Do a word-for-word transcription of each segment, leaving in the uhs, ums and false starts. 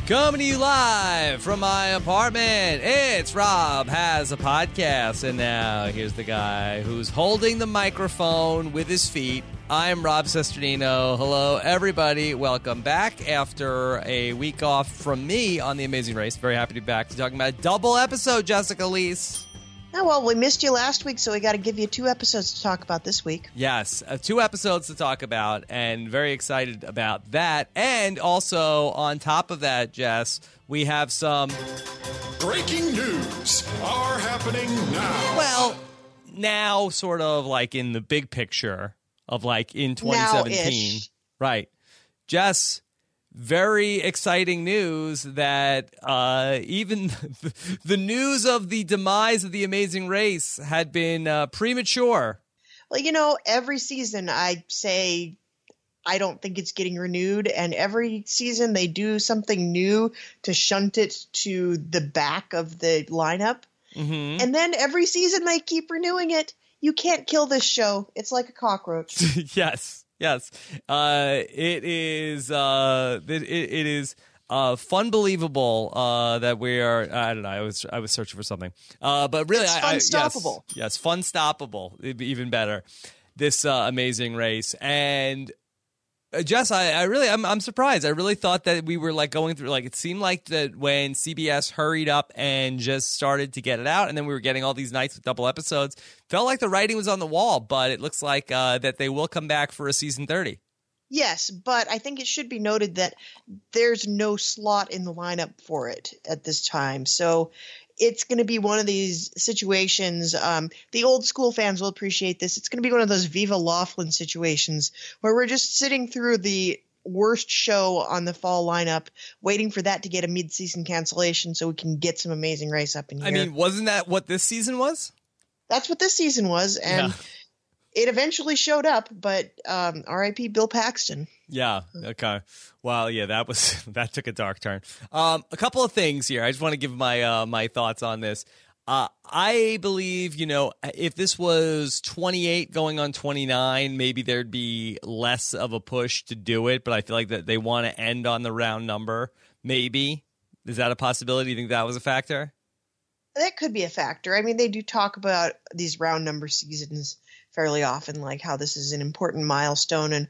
Coming to you live from my apartment, it's Rob Has a Podcast. And now here's the guy who's holding the microphone with his feet. I'm Rob Sesternino. Hello, everybody. Welcome back after a week off from me on The Amazing Race. Very happy to be back to talking about a double episode, Jessica Leese. Oh, well, we missed you last week, so we got to give you two episodes to talk about this week. Yes, uh, two episodes to talk about, and very excited about that. And also, on top of that, Jess, we have some... breaking news are happening now. Well, now sort of like in the big picture of like in twenty seventeen. Now-ish. Right. Jess... very exciting news that uh, even the news of the demise of The Amazing Race had been uh, premature. Well, you know, every season I say I don't think it's getting renewed, and every season they do something new to shunt it to the back of the lineup. Mm-hmm. And then every season they keep renewing it. You can't kill this show. It's like a cockroach. Yes. Yes, uh, it is. Uh, it, it is uh, fun, believable uh, that we are. I don't know. I was I was searching for something, uh, but really, it's I, fun I, stoppable. Yes, yes, fun stoppable. It'd be even better. This uh, Amazing Race, and uh, Jess, I, I really, I'm, I'm surprised. I really thought that we were like going through. Like it seemed like that when C B S hurried up and just started to get it out, and then we were getting all these nights with double episodes. Felt like the writing was on the wall, but it looks like uh, that they will come back for a season thirty. Yes, but I think it should be noted that there's no slot in the lineup for it at this time. So it's going to be one of these situations. Um, the old school fans will appreciate this. It's going to be one of those Viva Laughlin situations where we're just sitting through the worst show on the fall lineup, waiting for that to get a mid-season cancellation so we can get some Amazing Race up in here. I mean, wasn't that what this season was? That's what this season was, and yeah. It eventually showed up, but um, R I P Bill Paxton. Yeah, okay. Well, yeah, that was that took a dark turn. Um, a couple of things here. I just want to give my uh, my thoughts on this. Uh, I believe, you know, if this was twenty-eight going on twenty-nine, maybe there'd be less of a push to do it, but I feel like that they want to end on the round number. Maybe. Is that a possibility? Do you think that was a factor? That could be a factor. I mean, they do talk about these round number seasons fairly often, like how this is an important milestone. And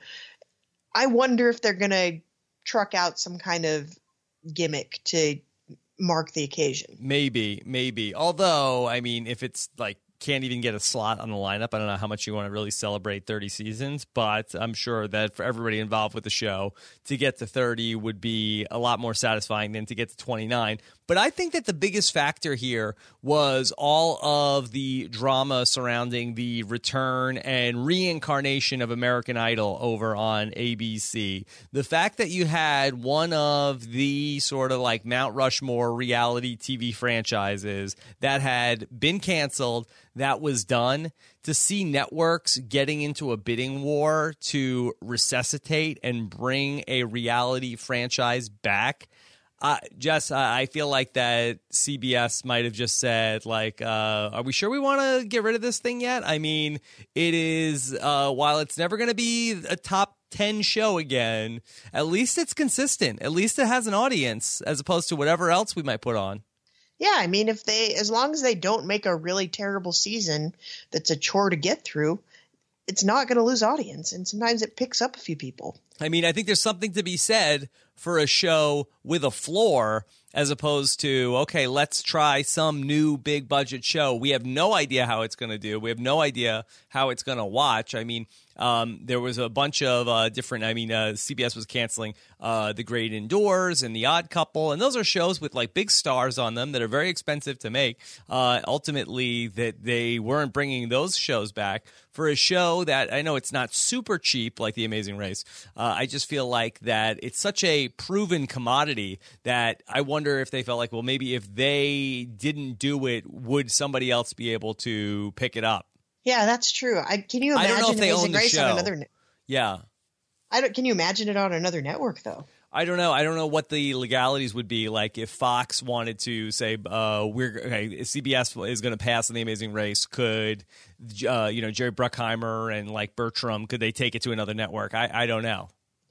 I wonder if they're going to truck out some kind of gimmick to mark the occasion. Maybe, maybe. Although, I mean, if it's like can't even get a slot on the lineup, I don't know how much you want to really celebrate thirty seasons, but I'm sure that for everybody involved with the show, to get to thirty would be a lot more satisfying than to get to twenty-nine. But I think that the biggest factor here was all of the drama surrounding the return and reincarnation of American Idol over on A B C. The fact that you had one of the sort of like Mount Rushmore reality T V franchises that had been canceled, that was done, to see networks getting into a bidding war to resuscitate and bring a reality franchise back. Uh, Jess, I feel like that C B S might have just said, like, uh, are we sure we want to get rid of this thing yet? I mean, it is, uh, while it's never going to be a top ten show again, at least it's consistent. At least it has an audience as opposed to whatever else we might put on. Yeah, I mean, if they, as long as they don't make a really terrible season that's a chore to get through, it's not going to lose audience. And sometimes it picks up a few people. I mean, I think there's something to be said for a show with a floor as opposed to, okay, let's try some new big budget show. We have no idea how it's going to do. We have no idea how it's going to watch. I mean, um, there was a bunch of uh, different, I mean, uh, C B S was canceling uh, The Great Indoors and The Odd Couple. And those are shows with like big stars on them that are very expensive to make. Uh, ultimately, that they weren't bringing those shows back for a show that I know it's not super cheap like The Amazing Race. Uh, I just feel like that it's such a proven commodity that I wonder if they felt like, well, maybe if they didn't do it, would somebody else be able to pick it up? Yeah, that's true. I can you I imagine don't know if they Amazing own the Race show. on another? Ne- Yeah, I don't. Can you imagine it on another network though? I don't know. I don't know what the legalities would be like if Fox wanted to say, uh, "We're okay, C B S is going to pass on The Amazing Race." Could uh, you know Jerry Bruckheimer and like Bertram? Could they take it to another network? I, I don't know.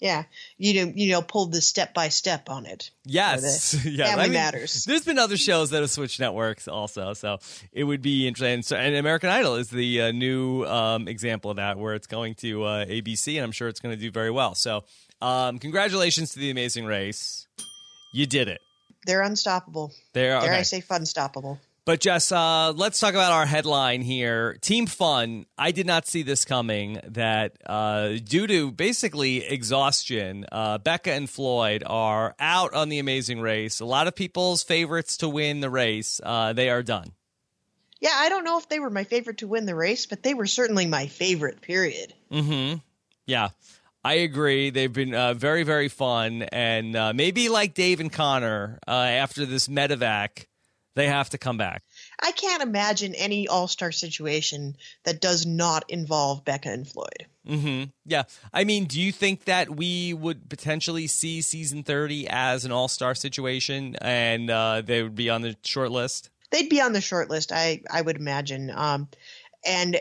Yeah, you know, you know, pulled the step by step on it. Yes, yeah. Family I mean, Matters. There's been other shows that have switched networks also, so it would be interesting. So, and American Idol is the uh, new um, example of that, where it's going to uh, A B C, and I'm sure it's going to do very well. So, um, congratulations to The Amazing Race. You did it. They're unstoppable. They're Dare okay. I say funstoppable. But Jess, uh, let's talk about our headline here. Team Fun. I did not see this coming, that uh, due to basically exhaustion, uh, Becca and Floyd are out on The Amazing Race. A lot of people's favorites to win the race, uh, they are done. Yeah, I don't know if they were my favorite to win the race, but they were certainly my favorite, period. Mm-hmm. Yeah, I agree. They've been uh, very, very fun. And uh, maybe like Dave and Connor, uh, after this medevac, they have to come back. I can't imagine any all-star situation that does not involve Becca and Floyd. Mm-hmm. Yeah. I mean, do you think that we would potentially see season thirty as an all-star situation and uh, they would be on the short list? They'd be on the short list, I, I would imagine. Um, and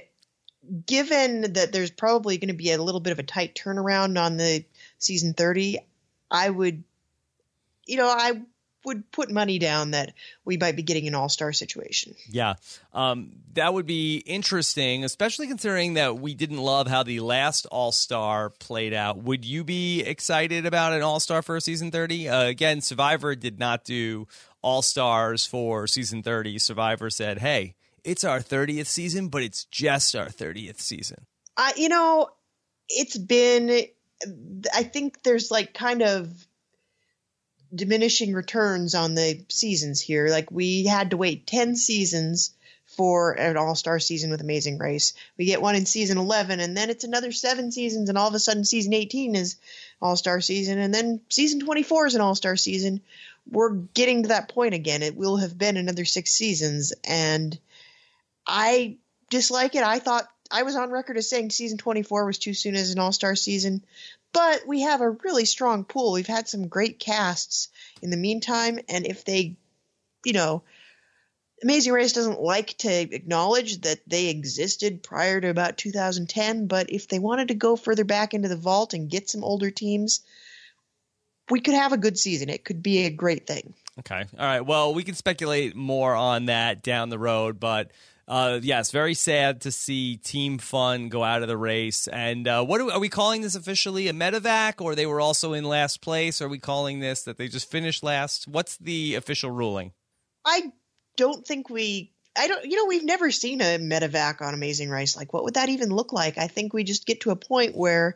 given that there's probably going to be a little bit of a tight turnaround on the season thirty, I would, you know, I would put money down that we might be getting an all-star situation. Yeah, um, that would be interesting, especially considering that we didn't love how the last all-star played out. Would you be excited about an all-star for season thirty? Uh, again, Survivor did not do all-stars for season thirty. Survivor said, hey, it's our thirtieth season, but it's just our thirtieth season. Uh, you know, it's been, I think there's like kind of diminishing returns on the seasons here. Like, we had to wait ten seasons for an all-star season with Amazing Race. We get one in season eleven, and then it's another seven seasons, and all of a sudden season eighteen is all-star season, and then season twenty-four is an all-star season. We're getting to that point again. It will have been another six seasons, and I dislike it. I thought I was on record as saying season twenty-four was too soon as an all-star season. But we have a really strong pool. We've had some great casts in the meantime. And if they, you know, Amazing Race doesn't like to acknowledge that they existed prior to about two thousand ten. But if they wanted to go further back into the vault and get some older teams, we could have a good season. It could be a great thing. Okay. All right. Well, we can speculate more on that down the road, but Uh, yes, very sad to see Team Fun go out of the race. And uh, what are we, are we calling this officially? A medevac, or they were also in last place? Are we calling this that they just finished last? What's the official ruling? I don't think we – I don't – you know, we've never seen a medevac on Amazing Race. Like, what would that even look like? I think we just get to a point where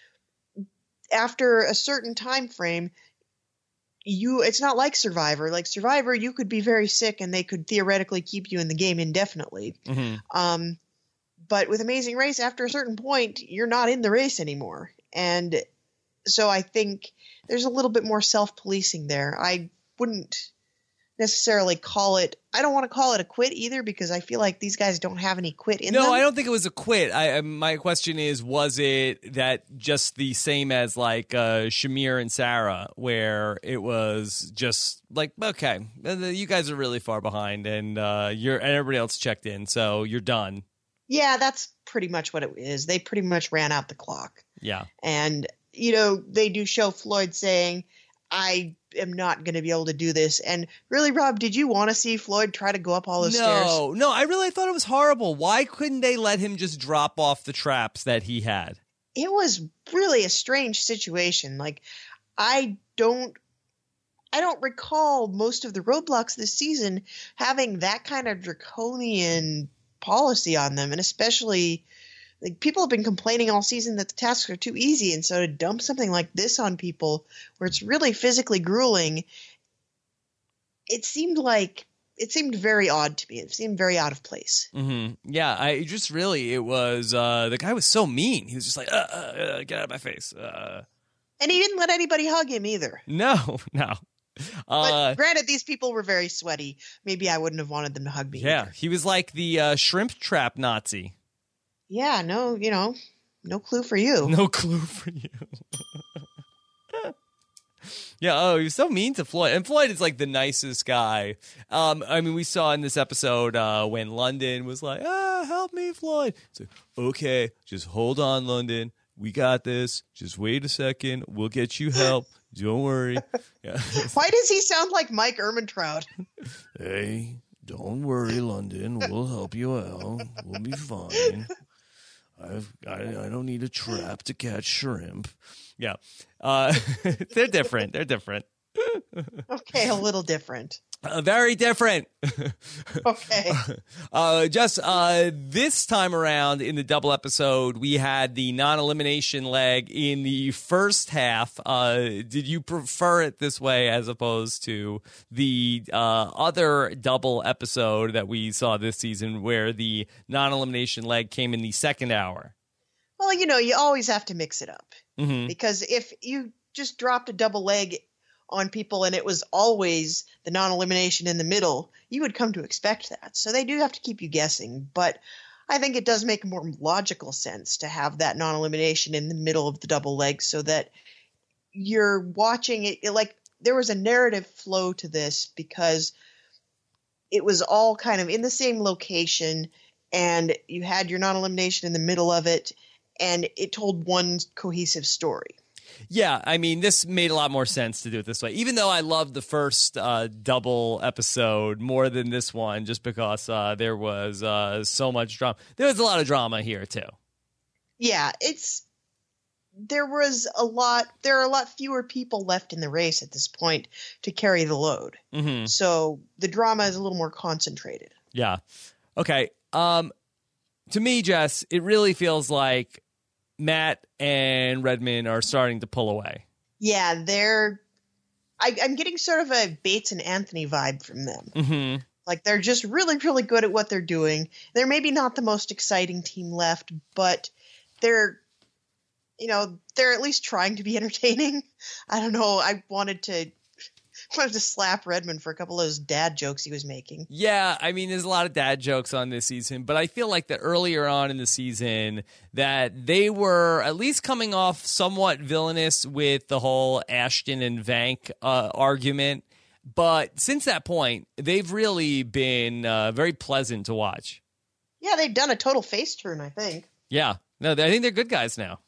after a certain time frame – You, it's not like Survivor. Like Survivor, you could be very sick and they could theoretically keep you in the game indefinitely. Mm-hmm. Um, but with Amazing Race, after a certain point, you're not in the race anymore. And so I think there's a little bit more self-policing there. I wouldn't necessarily call it – I don't want to call it a quit either, because I feel like these guys don't have any quit in no, them. No, I don't think it was a quit. I, my question is, was it that just the same as like uh, Shamir and Sarah, where it was just like, okay, you guys are really far behind and uh, you're and everybody else checked in, so you're done. Yeah, that's pretty much what it is. They pretty much ran out the clock. Yeah. And, you know, they do show Floyd saying, I am not going to be able to do this. And really, Rob, did you want to see Floyd try to go up all the no, stairs? No, no, I really thought it was horrible. Why couldn't they let him just drop off the traps that he had? It was really a strange situation. Like, I don't, I don't recall most of the roadblocks this season having that kind of draconian policy on them. And especially, like, people have been complaining all season that the tasks are too easy, and so to dump something like this on people where it's really physically grueling, it seemed like it seemed very odd to me. It seemed very out of place. Mm-hmm. Yeah, I just really it was uh, the guy was so mean. He was just like, uh, uh, uh, "Get out of my face!" Uh. And he didn't let anybody hug him either. No, no. But uh, granted, these people were very sweaty. Maybe I wouldn't have wanted them to hug me. Yeah, either. He was like the uh, shrimp trap Nazi. Yeah, no, you know, no clue for you. No clue for you. Yeah, oh, he was so mean to Floyd. And Floyd is like the nicest guy. Um, I mean, we saw in this episode uh, when London was like, ah, help me, Floyd. It's like, okay, just hold on, London. we got this. Just wait a second. We'll get you help. Don't worry. Yeah. Why does he sound like Mike Ehrmantraut? Hey, don't worry, London. We'll help you out. We'll be fine. I've, I I don't need a trap to catch shrimp. Yeah, uh, they're different. They're different. Okay, a little different. Uh, very different. Okay. Uh, just uh, this time around in the double episode, we had the non-elimination leg in the first half. Uh, did you prefer it this way as opposed to the uh, other double episode that we saw this season where the non-elimination leg came in the second hour? Well, you know, you always have to mix it up. Mm-hmm. Because if you just dropped a double leg on people and it was always the non-elimination in the middle, you would come to expect that. So they do have to keep you guessing. But I think it does make more logical sense to have that non-elimination in the middle of the double leg so that you're watching it, it like there was a narrative flow to this because it was all kind of in the same location and you had your non-elimination in the middle of it and it told one cohesive story. Yeah, I mean, this made a lot more sense to do it this way, even though I loved the first uh, double episode more than this one, just because uh, there was uh, so much drama. There was a lot of drama here, too. Yeah, it's there was a lot. There are a lot fewer people left in the race at this point to carry the load. Mm-hmm. So the drama is a little more concentrated. Yeah. Okay. Um, to me, Jess, it really feels like Matt and Redmond are starting to pull away. Yeah, they're I, I'm getting sort of a Bates and Anthony vibe from them. Mm-hmm. Like they're just really, really good at what they're doing. They're maybe not the most exciting team left, but they're, you know, they're at least trying to be entertaining. I don't know. I wanted to wanted to slap Redmond for a couple of those dad jokes he was making. Yeah, I mean, there's a lot of dad jokes on this season, but I feel like that earlier on in the season that they were at least coming off somewhat villainous with the whole Ashton and Vank uh, argument. But since that point, they've really been uh, very pleasant to watch. Yeah, they've done a total face turn, I think. Yeah, no, I think they're good guys now.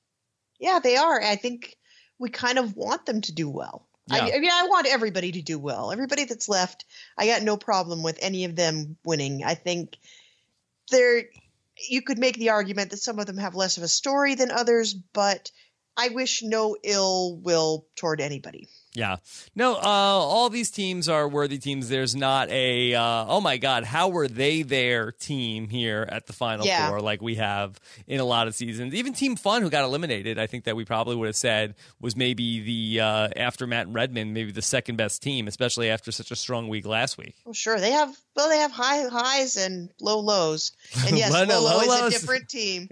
Yeah, they are. I think we kind of want them to do well. Yeah. I, I mean, I want everybody to do well. Everybody that's left, I got no problem with any of them winning. I think they're, you could make the argument that some of them have less of a story than others, but I wish no ill will toward anybody. Yeah. No, uh, all these teams are worthy teams. There's not a, uh, oh my God, how were they their team here at the Final Yeah. Four like we have in a lot of seasons. Even Team Fun, who got eliminated, I think that we probably would have said was maybe the, uh, after Matt and Redmond, maybe the second best team, especially after such a strong week last week. Well, sure. They have, well, they have high highs and low lows. And yes, Well, no, Lolo low is lows. a different team.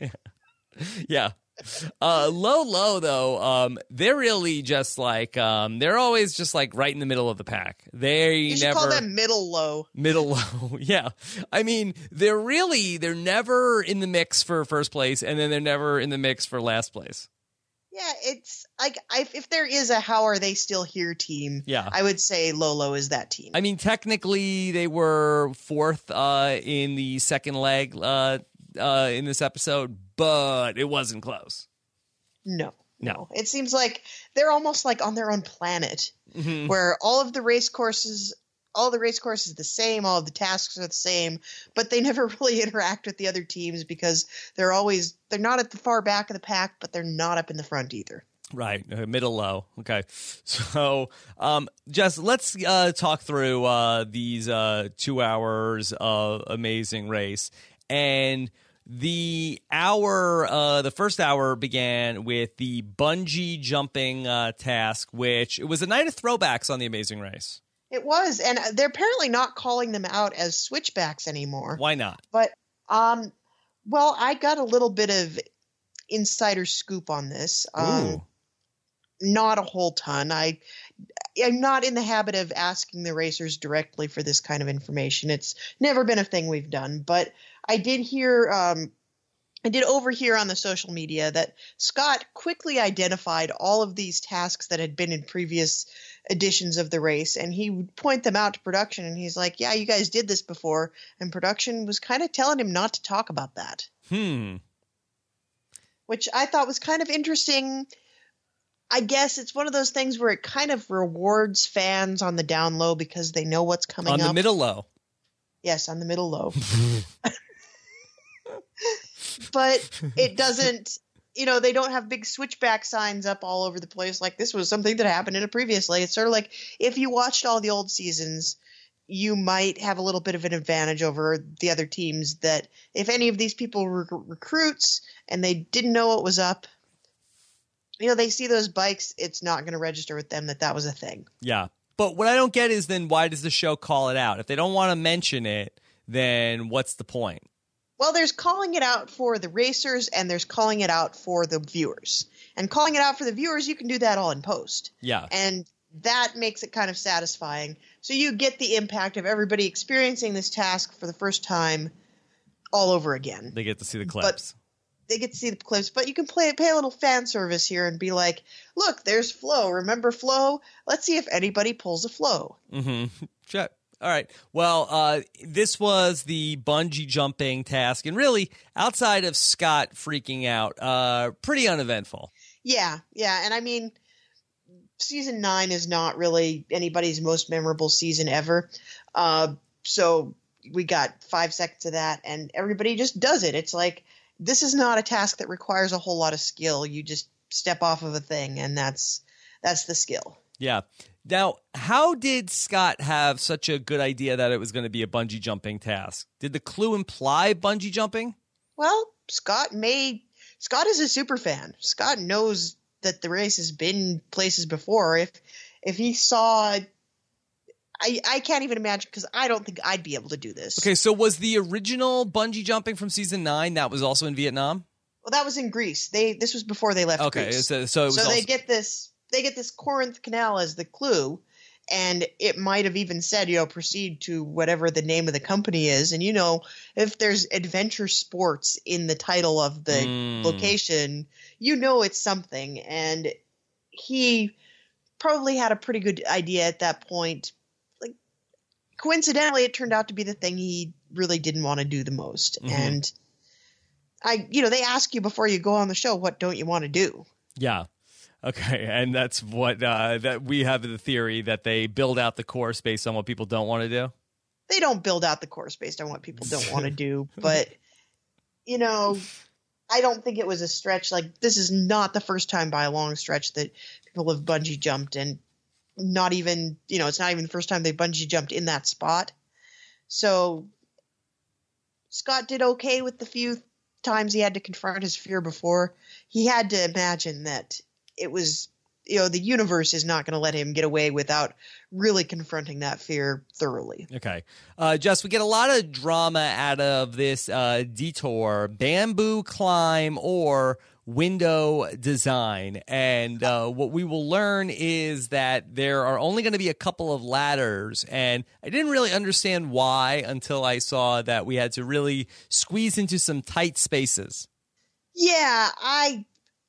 Yeah. Uh, low, low though. Um, they're really just like um, they're always just like right in the middle of the pack. They You should never call them middle low. middle low. Yeah, I mean they're really they're never in the mix for first place, and then they're never in the mix for last place. Yeah, it's like I, if there is a how are they still here team, Yeah. I would say Lolo is that team. I mean, technically they were fourth uh, in the second leg uh, uh, in this episode, but it wasn't close. No, No. It seems like they're almost like on their own planet, Mhm. where all of the race courses, all the race courses are the same, all of the tasks are the same, but they never really interact with the other teams because they're always they're not at the far back of the pack, but they're not up in the front either. Right, uh, middle low. Okay, so um, Jess, let's uh, talk through uh, these uh, two hours of Amazing Race. And the hour, uh, the first hour began with the bungee jumping uh, task, which it was a night of throwbacks on the Amazing Race. It was, and they're apparently not calling them out as switchbacks anymore. Why not? But, um, well, I got a little bit of insider scoop on this. Um, Ooh. Not a whole ton. I, I'm not in the habit of asking the racers directly for this kind of information. It's never been a thing we've done. But I did hear, um, I did overhear on the social media that Scott quickly identified all of these tasks that had been in previous editions of the race, and he would point them out to production, and he's like, yeah, you guys did this before, and production was kind of telling him not to talk about that. Hmm. which I thought was kind of interesting. I guess it's one of those things where it kind of rewards fans on the down low because they know what's coming on up. the middle low. Yes, on the middle low. But it doesn't, you know, they don't have big switchback signs up all over the place like this was something that happened in a previously. It's sort of like if you watched all the old seasons, you might have a little bit of an advantage over the other teams that if any of these people were recruits and they didn't know what was up, you know, they see those bikes, it's not going to register with them that that was a thing. Yeah. But what I don't get is then why does the show call it out? If they don't want to mention it, then what's the point? Well, there's calling it out for the racers and there's calling it out for the viewers. And calling it out for the viewers, you can do that all in post. Yeah. And that makes it kind of satisfying. So you get the impact of everybody experiencing this task for the first time all over again. They get to see the clips. But they get to see the clips, but you can play pay a little fan service here and be like, look, there's Flo. Remember Flo? Let's see if anybody pulls a Flo. Mm-hmm. Check. All right. Well, uh, this was the bungee jumping task, and really, outside of Scott freaking out, uh, pretty uneventful. Yeah, yeah, and I mean, season nine is not really anybody's most memorable season ever, uh, so we got five seconds of that, and everybody just does it. It's like, this is not a task that requires a whole lot of skill. You just step off of a thing, and that's that's the skill. Yeah. Now, how did Scott have such a good idea that it was going to be a bungee jumping task? Did the clue imply bungee jumping? Well, Scott may Scott is a super fan. Scott knows that the race has been places before. If if he saw, I I can't even imagine because I don't think I'd be able to do this. Okay, so was the original bungee jumping from season nine that was also in Vietnam? Well, that was in Greece. They this was before they left okay, Greece. so so, it was so also- they get this they get this Corinth Canal as the clue. And it might have even said, you know, proceed to whatever the name of the company is. And, you know, if there's adventure sports in the title of the Mm. location, you know it's something. And he probably had a pretty good idea at that point. Like, coincidentally, it turned out to be the thing he really didn't want to do the most. Mhm. And I, you know, they ask you before you go on the show, what don't you want to do? Yeah. Okay, and that's what uh, that we have the theory that they build out the course based on what people don't want to do. They don't build out the course based on what people don't want to do, but you know, I don't think it was a stretch. Like, this is not the first time by a long stretch that people have bungee jumped, and not even, you know, it's not even the first time they bungee jumped in that spot. So Scott did okay with the few times he had to confront his fear before. He had to imagine that it was, you know, the universe is not going to let him get away without really confronting that fear thoroughly. Okay. Uh, Jess, we get a lot of drama out of this uh, detour, bamboo climb or window design. And uh, what we will learn is that there are only going to be a couple of ladders. And I didn't really understand why until I saw that we had to really squeeze into some tight spaces. Yeah, I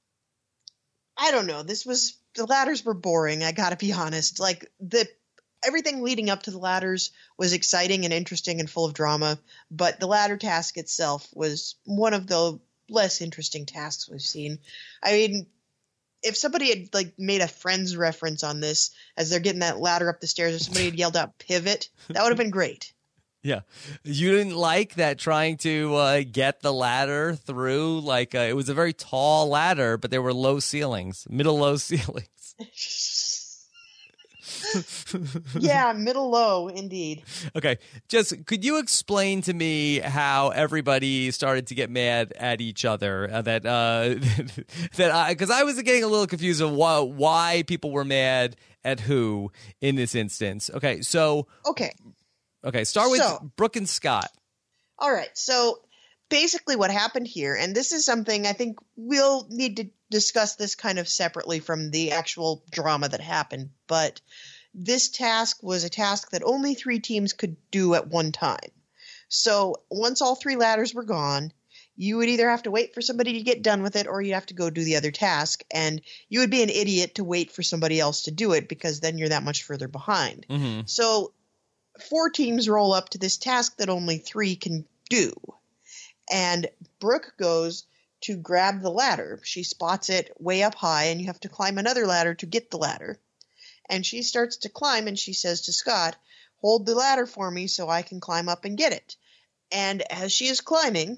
I don't know. This was the ladders were boring, I got to be honest. Like, the everything leading up to the ladders was exciting and interesting and full of drama, but the ladder task itself was one of the less interesting tasks we've seen. I mean, if somebody had like made a Friends reference on this as they're getting that ladder up the stairs, or somebody had yelled out pivot, that would have been great. Yeah. You didn't like that trying to uh, get the ladder through? Like, uh, it was a very tall ladder, but there were low ceilings, middle low ceilings. Yeah, middle low, indeed. Okay. Just, could you explain to me how everybody started to get mad at each other? Uh, that, uh, that I, because I was getting a little confused of why, why people were mad at who in this instance. Okay. So, Okay. okay. Start with So- Brooke and Scott. All right. So basically what happened here, and this is something I think we'll need to discuss this kind of separately from the actual drama that happened, but this task was a task that only three teams could do at one time. So once all three ladders were gone, you would either have to wait for somebody to get done with it, or you'd have to go do the other task, and you would be an idiot to wait for somebody else to do it because then you're that much further behind. Mm-hmm. So four teams roll up to this task that only three can do. And Brooke goes to grab the ladder. She spots it way up high, and you have to climb another ladder to get the ladder. And she starts to climb, and she says to Scott, hold the ladder for me so I can climb up and get it. And as she is climbing,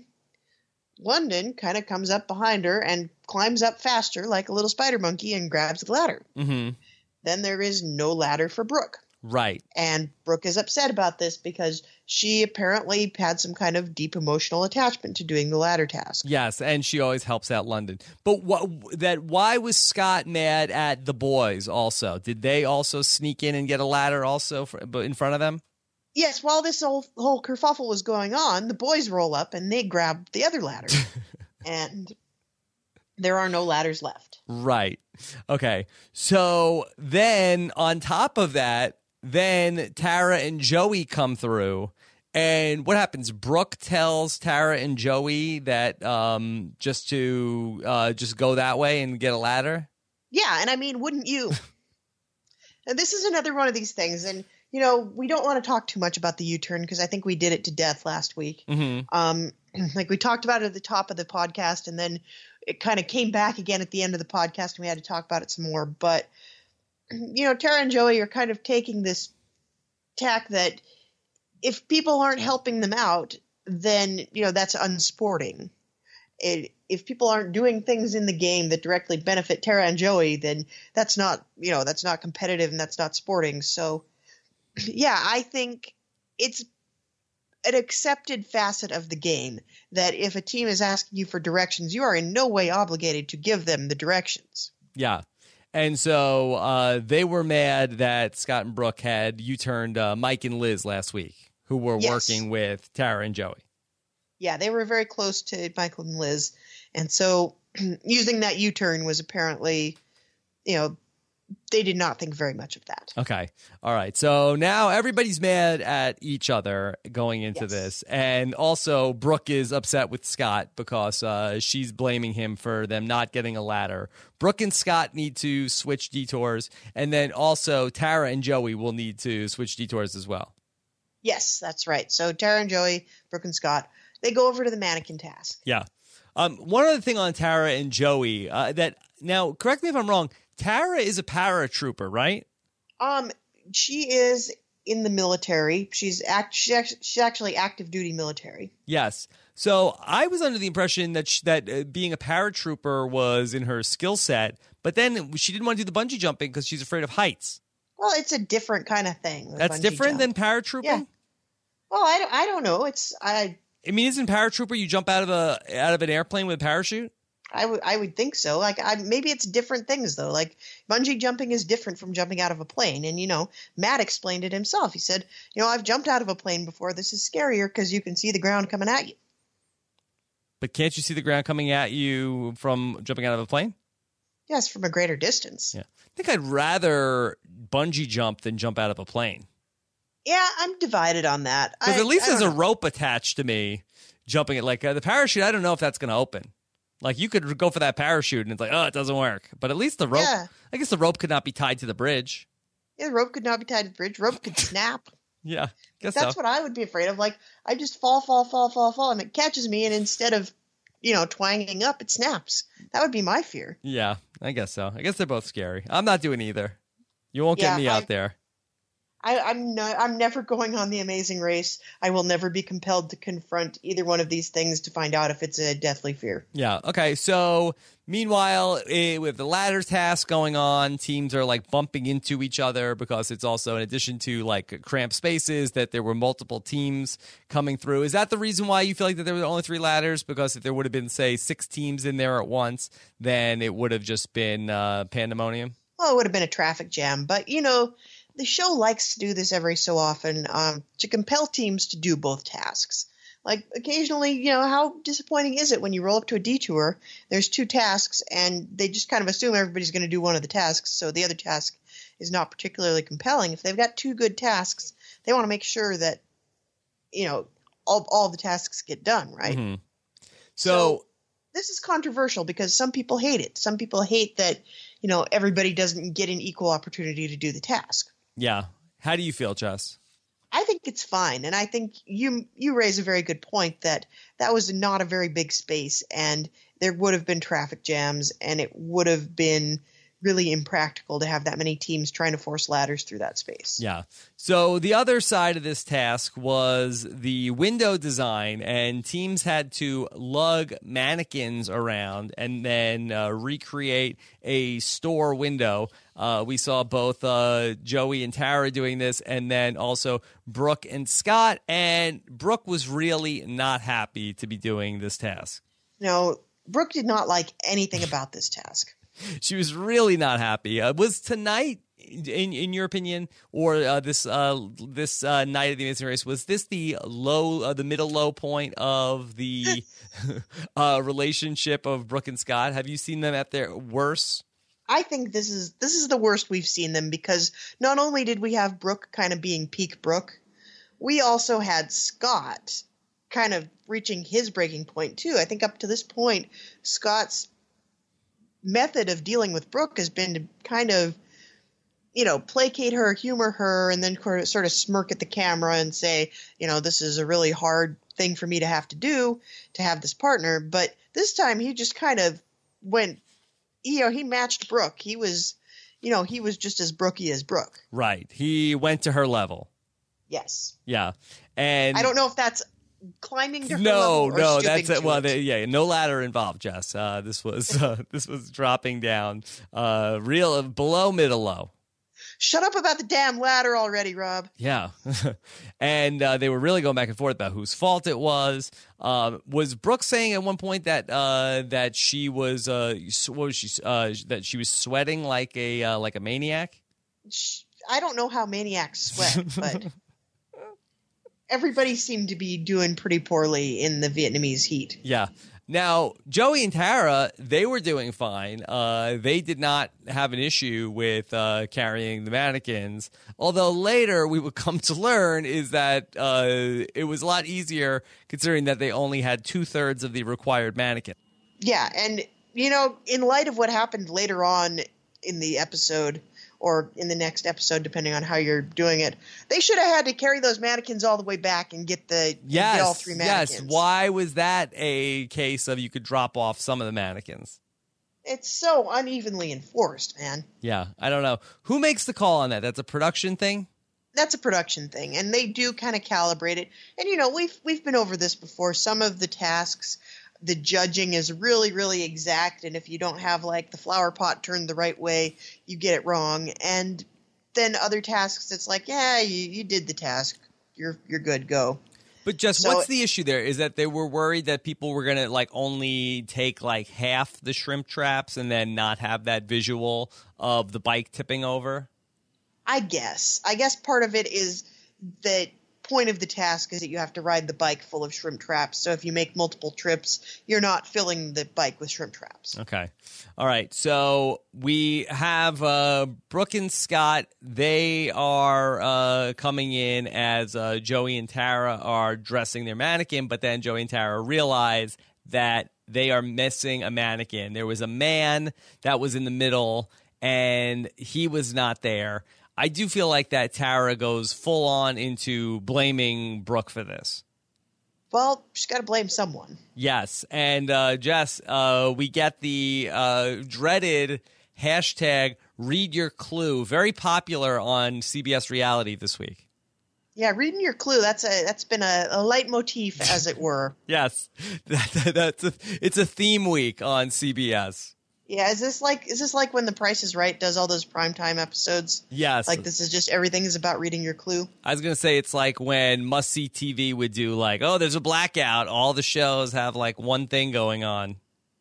London kind of comes up behind her and climbs up faster like a little spider monkey and grabs the ladder. Mm-hmm. Then there is no ladder for Brooke. Right. And Brooke is upset about this because she apparently had some kind of deep emotional attachment to doing the ladder task. Yes, and she always helps out London. But what that why was Scott mad at the boys also? Did they also sneak in and get a ladder also for, in front of them? Yes, while this whole, whole kerfuffle was going on, the boys roll up and they grab the other ladder. And there are no ladders left. Right. Okay. So then on top of that, then Tara and Joey come through. And what happens? Brooke tells Tara and Joey that um, just to uh, just go that way and get a ladder. Yeah, and I mean, wouldn't you? And this is another one of these things. And, you know, we don't want to talk too much about the U-turn because I think we did it to death last week. Mm-hmm. Um, like we talked about it at the top of the podcast, and then it kind of came back again at the end of the podcast, and we had to talk about it some more. But, you know, Tara and Joey are kind of taking this tack that if people aren't helping them out, then, you know, that's unsporting. It, if people aren't doing things in the game that directly benefit Tara and Joey, then that's not, you know, that's not competitive and that's not sporting. So, yeah, I think it's an accepted facet of the game that if a team is asking you for directions, you are in no way obligated to give them the directions. Yeah. And so uh, they were mad that Scott and Brooke had U-turned uh, Mike and Liz last week, who were Yes. working with Tara and Joey. Yeah, they were very close to Michael and Liz. And so using that U-turn was apparently, you know, they did not think very much of that. Okay. All right. So now everybody's mad at each other going into Yes. this. And also Brooke is upset with Scott because uh, she's blaming him for them not getting a ladder. Brooke and Scott need to switch detours. And then also Tara and Joey will need to switch detours as well. Yes, that's right. So Tara and Joey, Brooke and Scott, they go over to the mannequin task. Yeah. Um, one other thing on Tara and Joey uh, that now, correct me if I'm wrong, Tara is a paratrooper, right? Um, she is in the military. She's act. She's actually, she's actually active duty military. Yes. So I was under the impression that she, that uh, being a paratrooper was in her skill set, but then she didn't want to do the bungee jumping because she's afraid of heights. Well, it's a different kind of thing. the That's bungee different jump. than paratrooping? Yeah. Well, I don't, I don't know. It's I I mean, isn't paratrooper you jump out of a out of an airplane with a parachute? I would I would think so. Like I maybe it's different things though. Like bungee jumping is different from jumping out of a plane. And you know, Matt explained it himself. He said, you know, I've jumped out of a plane before. This is scarier because you can see the ground coming at you. But can't you see the ground coming at you from jumping out of a plane? Yes, from a greater distance. Yeah. I think I'd rather bungee jump than jump out of a plane. Yeah, I'm divided on that. Because I- at least I there's don't a know. rope attached to me jumping it. Like uh, the parachute, I don't know if that's going to open. Like you could go for that parachute and it's like, oh, it doesn't work. But at least the rope, Yeah. I guess the rope could not be tied to the bridge. Yeah, the rope could not be tied to the bridge. Rope could snap. Yeah, guess That's so. what I would be afraid of. Like I just fall, fall, fall, fall, fall, and it catches me, and instead of, you know, twanging up, it snaps. That would be my fear. Yeah, I guess so. I guess they're both scary. I'm not doing either. You won't Yeah, get me I- out there. I, I'm no, I'm never going on the Amazing Race. I will never be compelled to confront either one of these things to find out if it's a deathly fear. Yeah. Okay. So meanwhile, eh, with the ladder task going on, teams are like bumping into each other because it's also in addition to like cramped spaces that there were multiple teams coming through. Is that the reason why you feel like that there were only three ladders? Because if there would have been, say, six teams in there at once, then it would have just been uh, pandemonium. Well, it would have been a traffic jam, but you know, the show likes to do this every so often um, to compel teams to do both tasks. Like occasionally, you know, how disappointing is it when you roll up to a detour, there's two tasks, and they just kind of assume everybody's going to do one of the tasks, so the other task is not particularly compelling. If they've got two good tasks, they want to make sure that, you know, all, all the tasks get done, right? Mhm. So, So, this is controversial because some people hate it. Some people hate that, you know, everybody doesn't get an equal opportunity to do the task. yeah. How do you feel, Jess? I think it's fine, and I think you you raise a very good point that that was not a very big space, and there would have been traffic jams, and it would have been really impractical to have that many teams trying to force ladders through that space. Yeah. So the other side of this task was the window design, and teams had to lug mannequins around and then uh, recreate a store window. Uh, we saw both uh, Joey and Tara doing this, and then also Brooke and Scott. And Brooke was really not happy to be doing this task. No, Brooke did not like anything about this task. She was really not happy. Uh, was tonight, in in your opinion, or uh, this uh, this uh, night of the Amazing Race, was this the low, uh, the middle low point of the uh, relationship of Brooke and Scott? Have you seen them at their worst? I think this is this is the worst we've seen them, because not only did we have Brooke kind of being peak Brooke, we also had Scott kind of reaching his breaking point too. I think up to this point, Scott's method of dealing with Brooke has been to kind of, you know, placate her, humor her, and then sort of smirk at the camera and say, you know, this is a really hard thing for me to have to do, to have this partner. But this time he just kind of went, you know, he matched Brooke. He was, you know, he was just as Brookie as Brooke. Right. He went to her level. Yes. Yeah. And I don't know if that's climbing to her no, level or no, stooping that's to well, it. they, yeah, no ladder involved, Jess. Uh, this was uh, this was dropping down, uh, real below middle low. Shut up about the damn ladder already, Rob. Yeah, and uh, they were really going back and forth about whose fault it was. Um, was Brooke saying at one point that uh, that she was uh, what was she uh, that she was sweating like a uh, like a maniac? I don't know how maniacs sweat, but everybody seemed to be doing pretty poorly in the Vietnamese heat. Yeah. Now, Joey and Tara, they were doing fine. Uh, they did not have an issue with uh, carrying the mannequins. Although later we would come to learn is that uh, it was a lot easier considering that they only had two-thirds of the required mannequin. Yeah, and, you know, in light of what happened later on in the episode, or in the next episode, depending on how you're doing it, they should have had to carry those mannequins all the way back and get the yes, get all three mannequins. Yes, why was that a case of you could drop off some of the mannequins? It's so unevenly enforced, man. Yeah, I don't know. Who makes the call on that? That's a production thing? That's a production thing, and they do kind of calibrate it. And, you know, we've we've been over this before. Some of the tasks, the judging is really, really exact, and if you don't have, like, the flower pot turned the right way, you get it wrong. And then other tasks, it's like, yeah, you, you did the task. You're you're good, go. But just So- what's the issue there? Is that they were worried that people were going to, like, only take, like, half the shrimp traps and then not have that visual of the bike tipping over? I guess. I guess part of it is the point of the task is that you have to ride the bike full of shrimp traps. So if you make multiple trips, you're not filling the bike with shrimp traps. Okay. All right. So we have uh, Brooke and Scott. They are uh, coming in as uh, Joey and Tara are dressing their mannequin, but then Joey and Tara realize that they are missing a mannequin. There was a man that was in the middle, and he was not there. I do feel like that Tara goes full on into blaming Brooke for this. Well, she's got to blame someone. Yes. And uh, Jess, uh, we get the uh, dreaded hashtag read your clue, very popular on C B S Reality this week. Yeah, reading your clue, that's a that's been a, a leitmotif, as it were. Yes. That, that's a, it's a theme week on C B S. Yeah, is this like is this like when The Price is Right does all those primetime episodes? Yes. Like this is just everything is about reading your clue. I was going to say it's like when Must See T V would do like, oh, there's a blackout. All the shows have like one thing going on.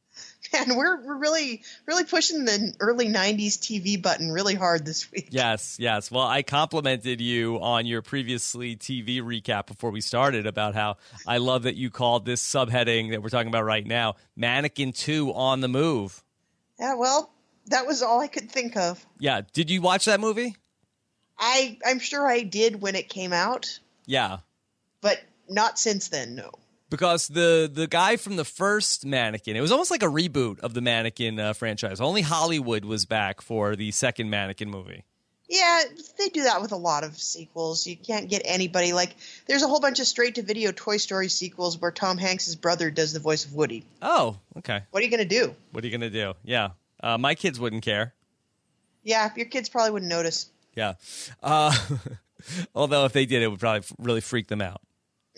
And we're we're really really pushing the early nineties T V button really hard this week. Yes, yes. Well, I complimented you on your previously T V recap before we started about how I love that you called this subheading that we're talking about right now, Mannequin two on the Move. Yeah, well, that was all I could think of. Yeah. Did you watch that movie? I I'm sure I did when it came out, Yeah. but not since then, no. Because the the guy from the first Mannequin, it was almost like a reboot of the Mannequin uh, franchise. Only Hollywood was back for the second Mannequin movie. Yeah, they do that with a lot of sequels. You can't get anybody like there's a whole bunch of straight-to-video Toy Story sequels where Tom Hanks' brother does the voice of Woody. Oh, okay. What are you going to do? What are you going to do? Yeah. Uh, my kids wouldn't care. Yeah, your kids probably wouldn't notice. Yeah. Uh, although if they did, it would probably really freak them out.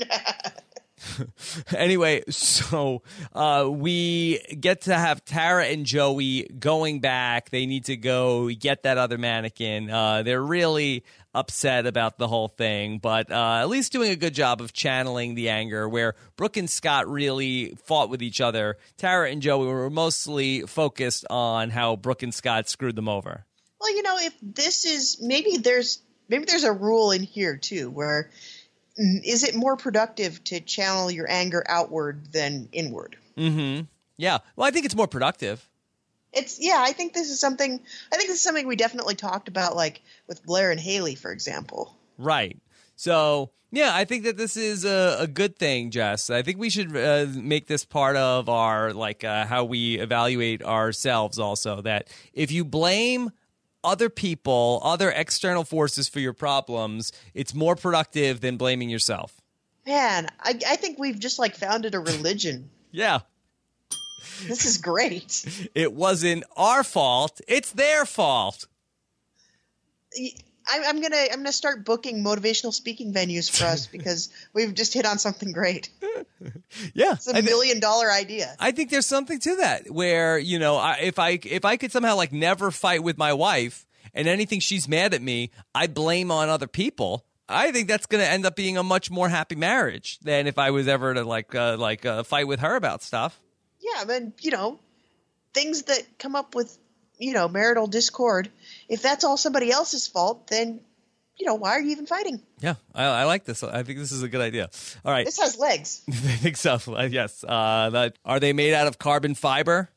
Anyway, so uh, we get to have Tara and Joey going back. They need to go get that other mannequin. Uh, they're really upset about the whole thing, but uh, at least doing a good job of channeling the anger where Brooke and Scott really fought with each other. Tara and Joey were mostly focused on how Brooke and Scott screwed them over. Well, you know, if this is maybe there's maybe there's a rule in here, too, where is it more productive to channel your anger outward than inward? Mm-hmm. Yeah. Well, I think it's more productive. It's yeah, I think this is something I think this is something we definitely talked about, like with Blair and Haley, for example. Right. So, yeah, I think that this is a, a good thing, Jess. I think we should uh, make this part of our, like, uh, how we evaluate ourselves also, that if you blame other people, other external forces for your problems, it's more productive than blaming yourself. Man, I, I think we've just like founded a religion. Yeah. This is great. It wasn't our fault. It's their fault. I, I'm gonna I'm gonna start booking motivational speaking venues for us because we've just hit on something great. Yeah, it's a th- million dollar idea. I think there's something to that where, you know, I, if I if I could somehow like never fight with my wife and anything she's mad at me, I blame on other people. I think that's going to end up being a much more happy marriage than if I was ever to like uh, like uh, fight with her about stuff. Yeah, I mean, you know, things that come up with, you know, marital discord. If that's all somebody else's fault, then, you know, why are you even fighting? Yeah, I, I like this. I think this is a good idea. All right. This has legs. I think so. Uh, yes. Uh, that, are they made out of carbon fiber?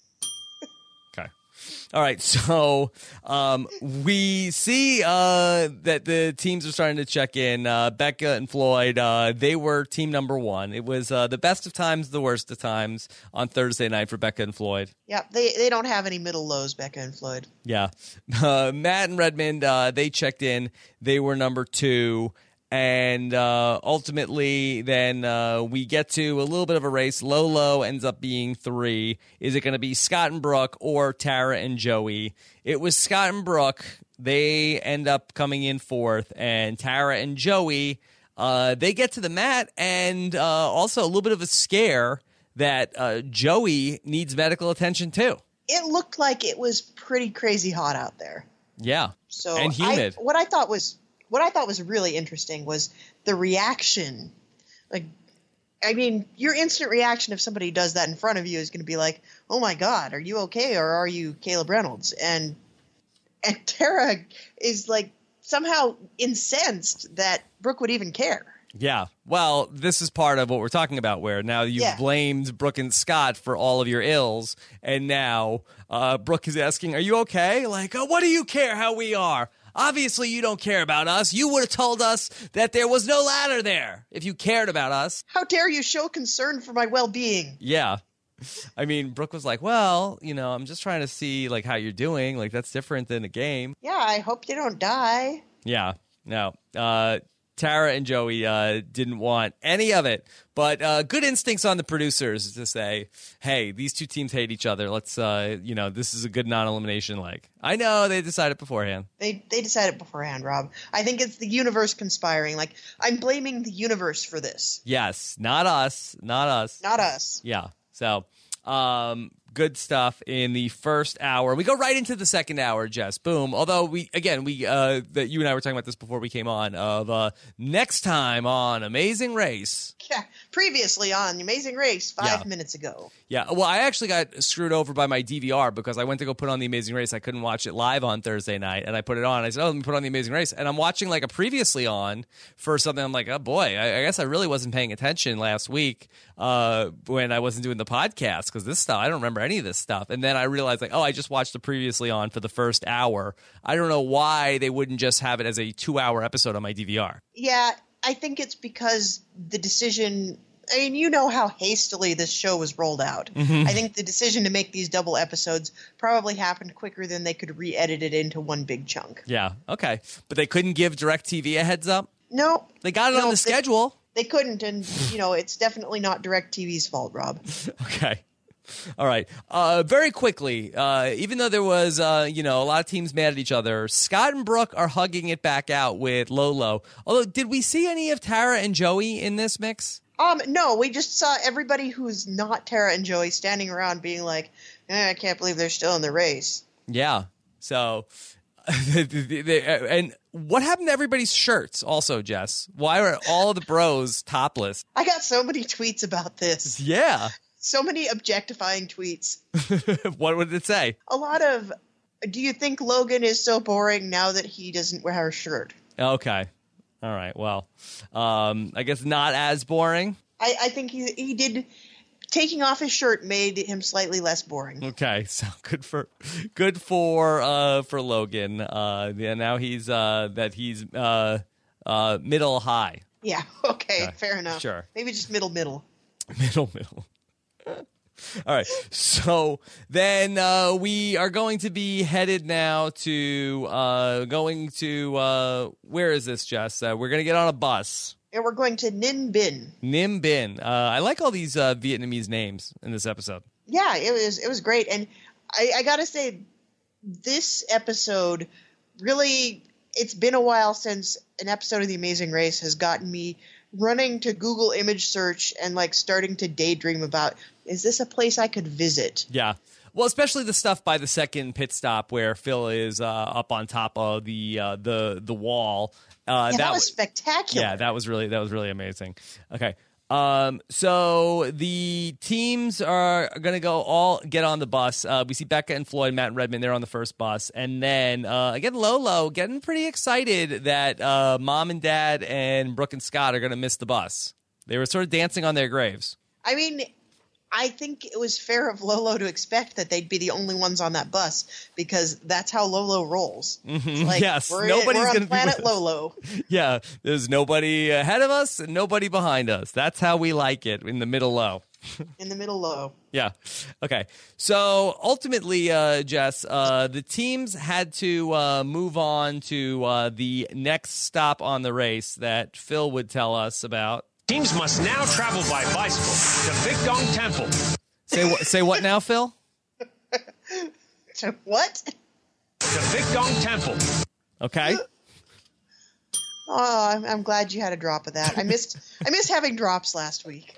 Okay. All right. So um, we see uh, that the teams are starting to check in. Uh, Becca and Floyd, uh, they were team number one. It was uh, the best of times, the worst of times on Thursday night for Becca and Floyd. Yeah, they, they don't have any middle lows, Becca and Floyd. Yeah. Uh, Matt and Redmond, uh, they checked in. They were number two. And uh, ultimately, then uh, we get to a little bit of a race. Lolo ends up being three. Is it going to be Scott and Brooke or Tara and Joey? It was Scott and Brooke. They end up coming in fourth. And Tara and Joey, uh, they get to the mat. And uh, also a little bit of a scare that uh, Joey needs medical attention too. It looked like it was pretty crazy hot out there. Yeah, so and humid. I, what I thought was... What I thought was really interesting was the reaction. Like, I mean, your instant reaction if somebody does that in front of you is going to be like, "Oh my God, are you okay, or are you Caleb Reynolds?" And and Tara is like somehow incensed that Brooke would even care. Yeah. Well, this is part of what we're talking about, where now you've yeah. blamed Brooke and Scott for all of your ills, and now uh, Brooke is asking, "Are you okay?" Like, "Oh, what do you care how we are? Obviously, you don't care about us. You would have told us that there was no ladder there if you cared about us. How dare you show concern for my well-being?" Yeah. I mean, Brooke was like, well, you know, I'm just trying to see, like, how you're doing. Like, that's different than a game. Yeah, I hope you don't die. Yeah. No. Uh, Tara and Joey uh, didn't want any of it. But uh, good instincts on the producers to say, hey, these two teams hate each other. Let's, uh, you know, this is a good non-elimination leg. I know they decided beforehand. They they decided beforehand, Rob. I think it's the universe conspiring. Like, I'm blaming the universe for this. Yes. Not us. Not us. Not us. Yeah. So, um, good stuff in the first hour. We go right into the second hour, Jess. Boom. Although we, again, we, uh, that you and I were talking about this before we came on, of uh, next time on Amazing Race. Yeah. Previously on The Amazing Race five Yeah. minutes ago. Yeah. Well, I actually got screwed over by my D V R because I went to go put on The Amazing Race. I couldn't watch it live on Thursday night, and I put it on. I said, oh, let me put on The Amazing Race. And I'm watching like a previously on for something. I'm like, oh, boy, I, I guess I really wasn't paying attention last week uh, when I wasn't doing the podcast because this stuff, I don't remember any of this stuff. And then I realized, like, oh, I just watched the previously on for the first hour. I don't know why they wouldn't just have it as a two-hour episode on my D V R. Yeah, I think it's because the decision I mean, you know how hastily this show was rolled out. Mm-hmm. I think the decision to make these double episodes probably happened quicker than they could re-edit it into one big chunk. Yeah, okay. But they couldn't give DirecTV a heads up? No. They got it no, on the they, schedule. They couldn't, and, you know, it's definitely not DirecTV's fault, Rob. Okay. All right. Uh, very quickly, uh, even though there was, uh, you know, a lot of teams mad at each other, Scott and Brooke are hugging it back out with Lolo. Although, did we see any of Tara and Joey in this mix? Um, no, we just saw everybody who's not Tara and Joey standing around being like, eh, I can't believe they're still in the race. Yeah. So, and what happened to everybody's shirts also, Jess? Why are all of the bros topless? I got so many tweets about this. Yeah. So many objectifying tweets. What would it say? A lot of, do you think Logan is so boring now that he doesn't wear a shirt? Okay. All right. Well, um, I guess not as boring. I, I think he he did. Taking off his shirt made him slightly less boring. Okay, so good for good for uh, for Logan. Uh, yeah, now he's uh, that he's uh, uh, middle high. Yeah. Okay. Okay, Fair enough. sure. Maybe just middle middle. Middle middle. All right. So then uh, we are going to be headed now to uh, going to uh, where is this, Jess? Uh, we're going to get on a bus. And we're going to Ninh Binh. Ninh Binh. Uh, I like all these uh, Vietnamese names in this episode. Yeah, it was it was great, and I, I gotta say, this episode really. It's been a while since an episode of The Amazing Race has gotten me running to Google image search and like starting to daydream about, is this a place I could visit? Yeah. Well, especially the stuff by the second pit stop where Phil is uh, up on top of the uh, the the wall. Uh, yeah, that, that was spectacular. Yeah, that was really that was really amazing. Okay. Um, so the teams are going to go all get on the bus. Uh, we see Becca and Floyd, Matt and Redmond. They're on the first bus. And then, uh, again, Lolo getting pretty excited that uh, Mom and Dad and Brooke and Scott are going to miss the bus. They were sort of dancing on their graves. I mean, I think it was fair of Lolo to expect that they'd be the only ones on that bus because that's how Lolo rolls. Mm-hmm. Like, yes, we're, nobody's we're on going to be planet with us. Lolo. Yeah, there's nobody ahead of us and nobody behind us. That's how we like it, in the middle low. In the middle low. Yeah. Okay. So ultimately, uh, Jess, uh, the teams had to uh, move on to uh, the next stop on the race that Phil would tell us about. Teams must now travel by bicycle to Vic Dong Temple. Say what? Say what now, Phil? So what? To Vic Dong Temple. Okay. Oh, I'm, I'm glad you had a drop of that. I missed I missed having drops last week.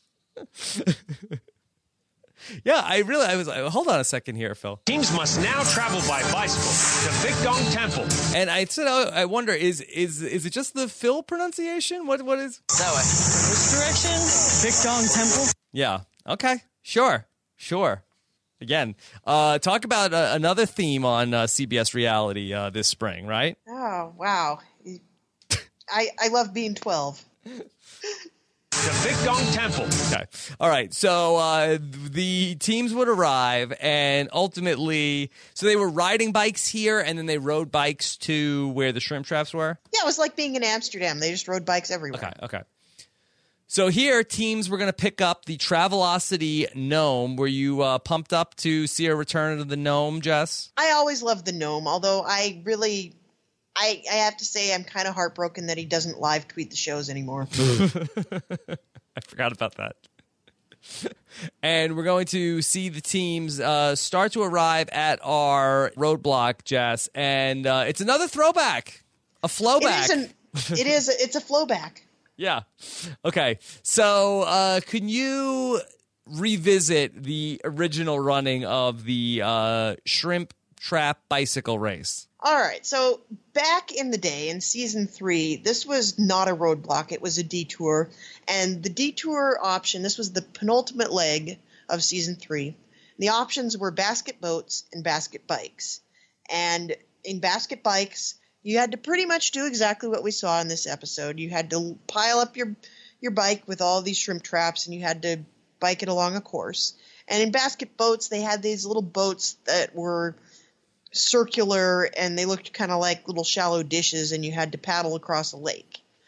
Yeah, I really. I was like, hold on a second here, Phil. Teams must now travel by bicycle to Vic Dong Temple. And I said, oh, I wonder, is is is it just the Phil pronunciation? What what is? That way. This direction? Vic Dong Temple? Yeah. Okay. Sure. Sure. Again, uh, talk about uh, another theme on uh, C B S reality uh, this spring, right? Oh, wow. I, I love being twelve. To Vic Dong Temple. Okay. All right. So uh, the teams would arrive, and ultimately, so they were riding bikes here, and then they rode bikes to where the shrimp traps were? Yeah, it was like being in Amsterdam. They just rode bikes everywhere. Okay. Okay. So here, teams were going to pick up the Travelocity Gnome. Were you uh, pumped up to see a return of the Gnome, Jess? I always loved the gnome, although I really, I, I have to say I'm kind of heartbroken that he doesn't live tweet the shows anymore. I forgot about that. And we're going to see the teams uh, start to arrive at our roadblock, Jess. And uh, it's another throwback, a flowback. It is, an, it is a, it's a flowback. Yeah. Okay. So, uh, can you revisit the original running of the uh, shrimp trap bicycle race? All right. So back in the day in season three, this was not a roadblock. It was a detour. And the detour option, this was the penultimate leg of season three. The options were basket boats and basket bikes. And in basket bikes, you had to pretty much do exactly what we saw in this episode. You had to pile up your your bike with all these shrimp traps, and you had to bike it along a course. And in basket boats, they had these little boats that were circular, and they looked kind of like little shallow dishes, and you had to paddle across a lake.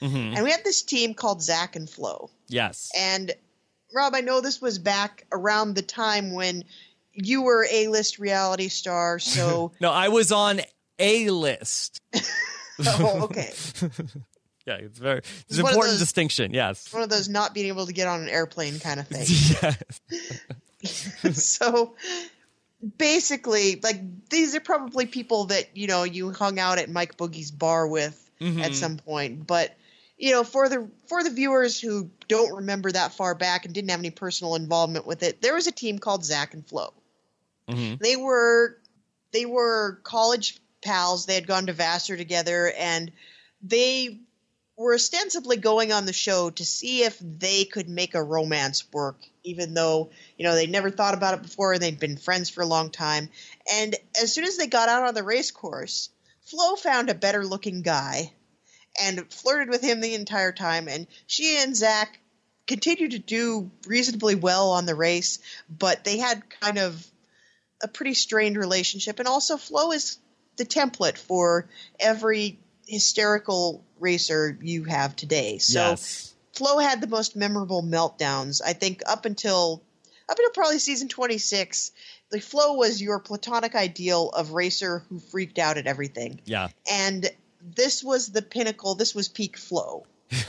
Mm-hmm. And we had this team called Zach and Flo. Yes. And Rob, I know this was back around the time when you were A-list reality star, so... No, I was on A-list. Oh, okay. Yeah, it's very it's, It's an one of important those- distinction, yes. One of those not being able to get on an airplane kind of thing. Yes. So basically, like, these are probably people that, you know, you hung out at Mike Boogie's bar with Mhm. at some point. But, you know, for the for the viewers who don't remember that far back and didn't have any personal involvement with it, there was a team called Zach and Flo. Mhm. They were they were college pals. They had gone to Vassar together, and they were ostensibly going on the show to see if they could make a romance work, even though, you know, they'd never thought about it before and they'd been friends for a long time. And as soon as they got out on the race course, Flo found a better looking guy and flirted with him the entire time. And she and Zach continued to do reasonably well on the race, but they had kind of a pretty strained relationship. And also, Flo is the template for every hysterical racer you have today. So Yes. Flo had the most memorable meltdowns, I think, up until up until probably season twenty-six. Like, Flo was your platonic ideal of racer who freaked out at everything. Yeah. And this was the pinnacle. This was peak Flo.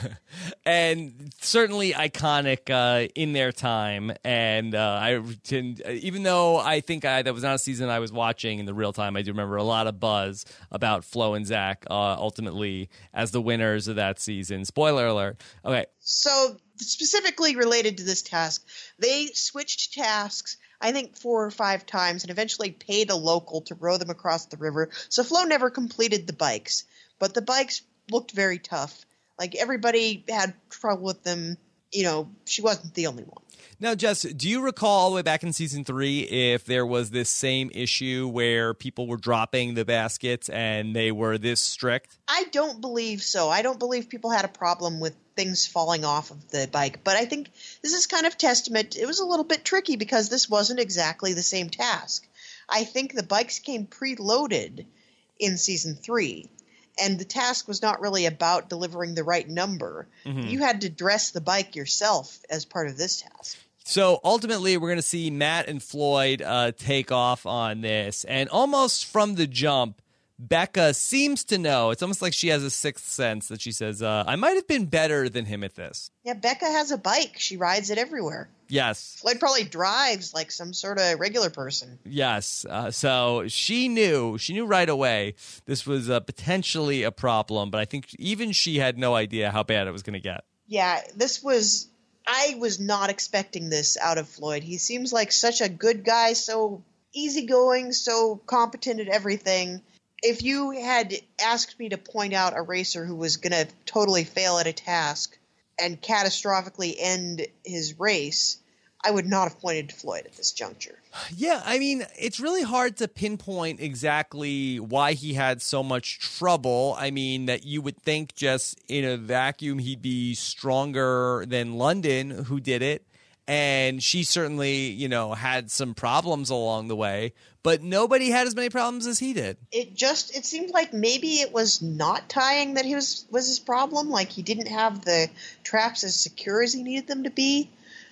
And certainly iconic uh, in their time. And uh, I can, even though I think I, that was not a season I was watching in the real time, I do remember a lot of buzz about Flo and Zach uh, ultimately as the winners of that season. Spoiler alert. Okay. So specifically related to this task, they switched tasks, I think, four or five times and eventually paid a local to row them across the river. So Flo never completed the bikes, but the bikes looked very tough. Like, everybody had trouble with them. You know, she wasn't the only one. Now, Jess, do you recall all the way back in season three if there was this same issue where people were dropping the baskets and they were this strict? I don't believe so. I don't believe people had a problem with things falling off of the bike. But I think this is kind of testament. It was a little bit tricky because this wasn't exactly the same task. I think the bikes came preloaded in season three. And the task was not really about delivering the right number. Mm-hmm. You had to dress the bike yourself as part of this task. So ultimately, we're going to see Matt and Floyd uh, take off on this. And almost from the jump, Becca seems to know. It's almost like she has a sixth sense that she says, uh, I might have been better than him at this. Yeah, Becca has a bike. She rides it everywhere. Yes. Floyd probably drives like some sort of regular person. Yes. Uh, so she knew, she knew right away this was uh, potentially a problem, but I think even she had no idea how bad it was going to get. Yeah, this was, I was not expecting this out of Floyd. He seems like such a good guy, so easygoing, so competent at everything. If you had asked me to point out a racer who was going to totally fail at a task and catastrophically end his race, I would not have pointed to Floyd at this juncture. Yeah, I mean, it's really hard to pinpoint exactly why he had so much trouble. I mean, that you would think just in a vacuum he'd be stronger than London, who did it. And she certainly, you know, had some problems along the way, but nobody had as many problems as he did. It just, it seemed like maybe it was not tying that he was, was his problem. Like, he didn't have the traps as secure as he needed them to be.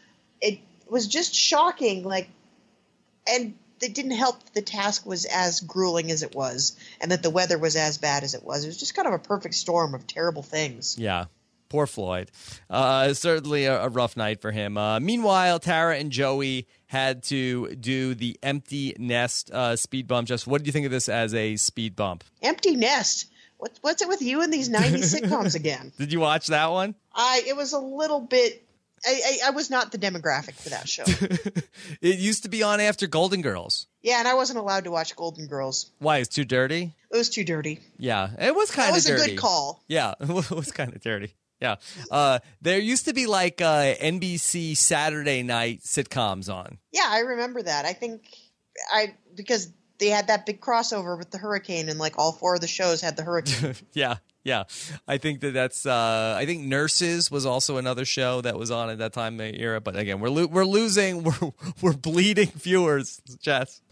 It was just shocking, like, and it didn't help that the task was as grueling as it was and that the weather was as bad as it was. It was just kind of a perfect storm of terrible things. Yeah. Poor Floyd. Uh, certainly a, a rough night for him. Uh, meanwhile, Tara and Joey had to do the empty nest uh, speed bump. Just what do you think of this as a speed bump? Empty nest. What, what's it with you and these nineties sitcoms again? Did you watch that one? I It was a little bit... I, I, I was not the demographic for that show. It used to be on after Golden Girls. Yeah, and I wasn't allowed to watch Golden Girls. Why? It's too dirty? It was too dirty. Yeah, it was kind That of dirty. was a good call. Yeah, it was kind of dirty. Yeah. Uh, there used to be like uh, N B C Saturday night sitcoms on. Yeah, I remember that. I think I because they had that big crossover with the hurricane, and like all four of the shows had the hurricane. Yeah, yeah. I think that that's. Uh, I think Nurses was also another show that was on at that time era. But again, we're lo- we're losing. We're we're bleeding viewers, Jess.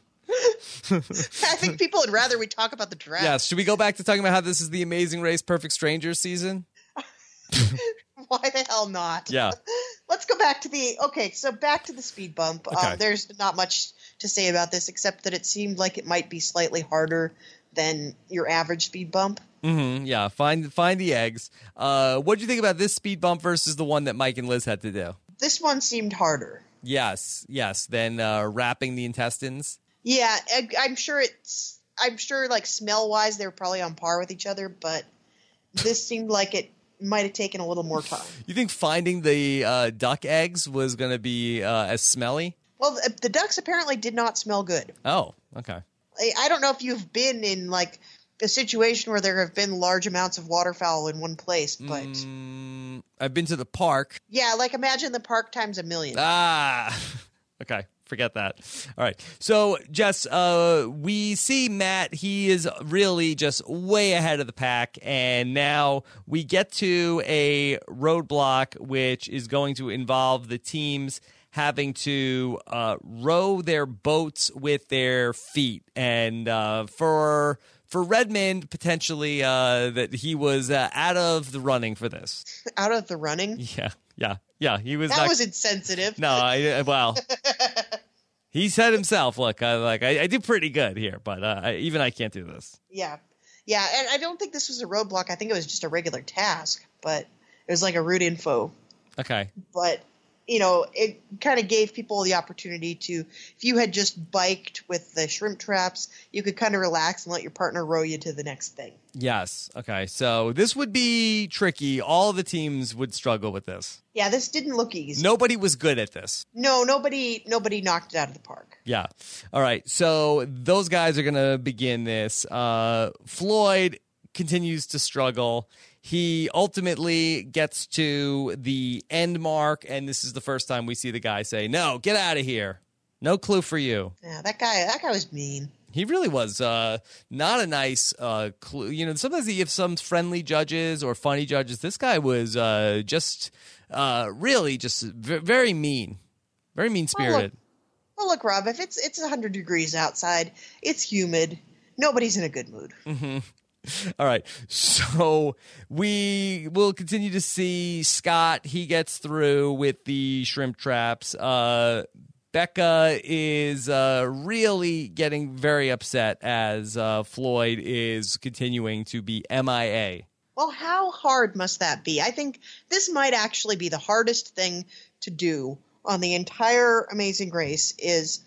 I think people would rather we talk about the draft. Yes. Should we go back to talking about how this is the Amazing Race Perfect Strangers season? Why the hell not? Yeah. Let's go back to the okay. So back to the speed bump. Okay. Um, there's not much to say about this except that it seemed like it might be slightly harder than your average speed bump. Mm-hmm. Yeah. Find find the eggs. Uh, what do you think about this speed bump versus the one that Mike and Liz had to do? This one seemed harder. Yes. Yes. Then uh, wrapping the intestines. Yeah, I, I'm sure it's. I'm sure, like smell wise, they were probably on par with each other, but this seemed like it might have taken a little more time. You think finding the uh, duck eggs was going to be uh, as smelly? Well, the, the ducks apparently did not smell good. Oh, okay. I, I don't know if you've been in like a situation where there have been large amounts of waterfowl in one place, but Mm, I've been to the park. yeah, like imagine the park times a million. Ah, okay. Forget that. All right. So, Jess, uh, we see Matt. He is really just way ahead of the pack. And now we get to a roadblock, which is going to involve the teams having to uh, row their boats with their feet. And uh, for for Redmond, potentially uh, that he was uh, out of the running for this. Out of the running. Yeah. Yeah. Yeah. He was That not. was insensitive. No, I well, he said himself, "Look, I like I, I do pretty good here, but uh, I, even I can't do this." Yeah. Yeah, and I don't think this was a roadblock. I think it was just a regular task, but it was like a route info. Okay. But, you know, it kind of gave people the opportunity to, if you had just biked with the shrimp traps, you could kind of relax and let your partner row you to the next thing. Yes. Okay. So this would be tricky. All the teams would struggle with this. Yeah, this didn't look easy. Nobody was good at this. No, nobody nobody knocked it out of the park. Yeah. All right. So those guys are going to begin this. Uh, Floyd continues to struggle. He ultimately gets to the end mark, and this is the first time we see the guy say, "No, get out of here. No clue for you." Yeah, that guy that guy was mean. He really was uh, not a nice uh, clue. You know, sometimes you have some friendly judges or funny judges. This guy was uh, just uh, really just v- very mean, very mean-spirited. Well, look, Rob, if it's it's one hundred degrees outside, it's humid, nobody's in a good mood. Mm-hmm. All right. So we will continue to see Scott. He gets through with the shrimp traps. Uh, Becca is uh, really getting very upset as uh, Floyd is continuing to be M I A. Well, how hard must that be? I think this might actually be the hardest thing to do on the entire Amazing Grace, is